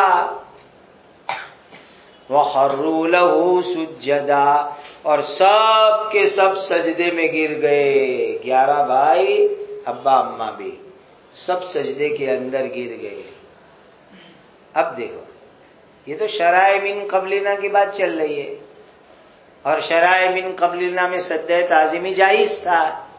S1: وَخَرُّوا لَهُ سُجَّدًا، اور سب کے سب سجدے میں گر گئے. گیارہ بھائی، ابا اماں بھی سب سجدے کے اندر گر گئے. اب دیکھو یہ تو شرائع من قبلنا کی بات چل رہی ہے، اور شرائع من قبلنا میں سجدہ تعظیمی جائز تھا.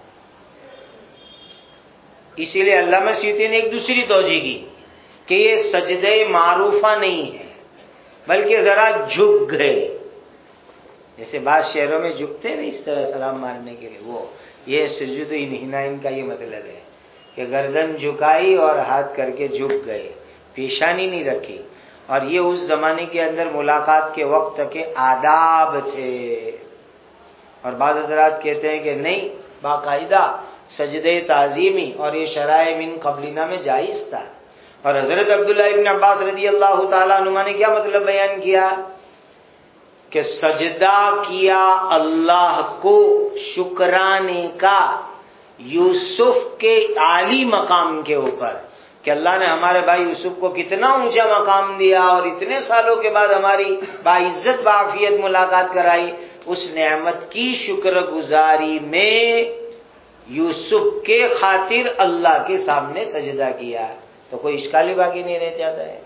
S1: اسی لیے علامہ سیوطی نے ایک دوسری توجہ کی کہ یہ سجدہ معروفہ نہیں ہے بلکہ ذرا جھک گئے، جیسے بعض شہروں میں جھکتے ہیں نا اس طرح سلام مارنے کے لیے، وہ یہ سجود انحناء کا یہ مطلب ہے کہ گردن جھکائی اور ہاتھ کر کے جھک گئے، پیشانی نہیں رکھی. اور یہ اس زمانے کے اندر ملاقات کے وقت کے آداب تھے. اور بعض حضرات کہتے ہیں کہ نہیں، باقاعدہ سجدے تعظیمی اور یہ شرائع من قبلنا میں جائز تھا. اور حضرت عبداللہ ابن عباس رضی اللہ تعالیٰ عنہ نے کیا مطلب بیان کیا کہ سجدہ کیا اللہ کو شکرانے کا یوسف کے عالی مقام کے اوپر، کہ اللہ نے ہمارے بھائی یوسف کو کتنا اونچا مقام دیا اور اتنے سالوں کے بعد ہماری باعزت بعافیت ملاقات کرائی. اس نعمت کی شکر گزاری میں یوسف کے خاطر اللہ کے سامنے سجدہ کیا، تو کوئی اشکال باقی نہیں رہ جاتا ہے.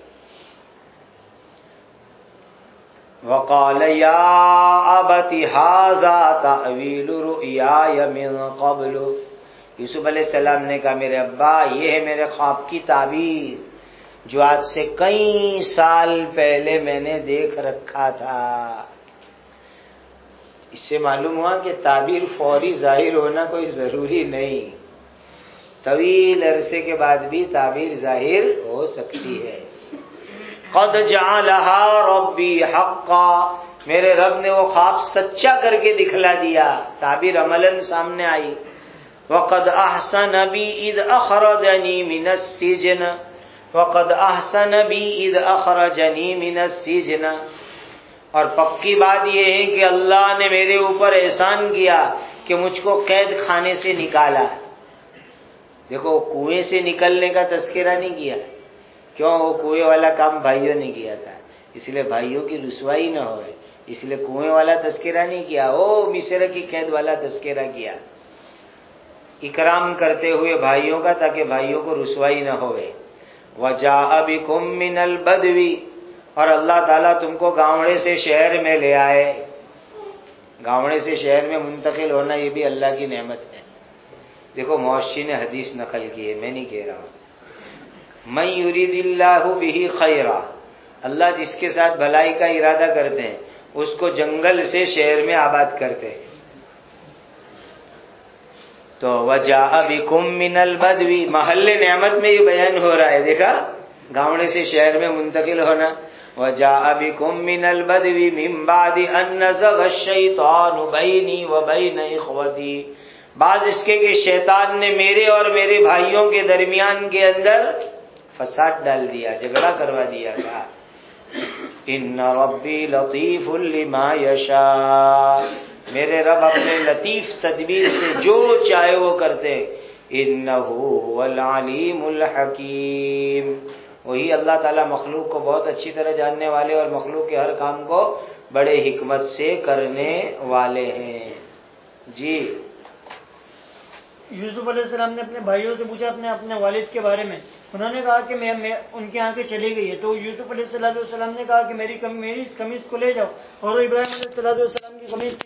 S1: وقال یا ابت ھذا تأویل رؤیای من قبل، یوسف علیہ السلام نے کہا میرے ابا یہ ہے میرے خواب کی تعبیر جو آج سے کئی سال پہلے میں نے دیکھ رکھا تھا. اس سے معلوم ہوا کہ تعبیر فوری ظاہر ہونا کوئی ضروری نہیں، طویل عرصے کے بعد بھی تعبیر ظاہر ہو سکتی ہے. قد جعلها ربی حقا، میرے رب نے وہ خواب سچا کر کے دکھلا دیا، تعبیر عملاً سامنے آئی. وقد احسن بی اذ اخرجنی من السجن، وقد احسن بی اذ اخرجنی من السجن، اور پکی بات یہ ہے کہ اللہ نے میرے اوپر احسان کیا کہ مجھ کو قید خانے سے نکالا. دیکھو کنویں سے نکلنے کا تذکرہ نہیں کیا، کیوں؟ وہ کنویں والا کام بھائیوں نے کیا تھا، اس لیے بھائیوں کی رسوائی نہ ہوئے، اس لیے کنویں والا تذکرہ نہیں کیا، او مصر کی قید والا تذکرہ کیا، اکرام کرتے ہوئے بھائیوں کا، تاکہ بھائیوں کو رسوائی نہ ہوئے. وجاء بکم من البدو، اور اللہ تعالیٰ تم کو گاؤں سے شہر میں لے آئے. گاؤں سے شہر میں منتقل ہونا یہ بھی اللہ کی نعمت ہے. دیکھو موشی نے حدیث نقل کی ہے، میں نہیں کہہ رہا ہوں. من یرید اللہ بہ خیرا، اللہ جس کے ساتھ بھلائی کا ارادہ کرتے ہیں اس کو جنگل سے شہر میں آباد کرتے ہیں. تو وجاء بکم من البدو، محل نعمت میں یہ بیان ہو رہا ہے. دیکھا گاؤں سے شہر میں منتقل ہونا. وجاء بکم من البدو من بعد ان نزغ الشیطان بینی وبین اخوتی، بعض اس کے کہ شیطان نے میرے اور میرے بھائیوں کے درمیان کے اندر فساد ڈال دیا، جھگڑا کروا دیا تھا. ان ربی لطیف لما یشاء، میرے رب اپنے لطیف تدبیر سے جو چاہے وہ کرتے. انہ هو العلیم الحکیم، وہی اللہ تعالیٰ مخلوق کو بہت اچھی طرح جاننے والے اور مخلوق کے ہر کام کو بڑے حکمت سے کرنے والے ہیں. جی
S2: یوسف علیہ السلام نے اپنے بھائیوں سے پوچھا اپنے اپنے والد کے بارے میں، انہوں نے کہا کہ میں, میں ان کے آنکھیں چلی گئی ہے. تو یوسف علیہ السلام نے کہا کہ میری میری اس قمیص کو لے جاؤ، اور ابراہیم علیہ السلام کی قمیص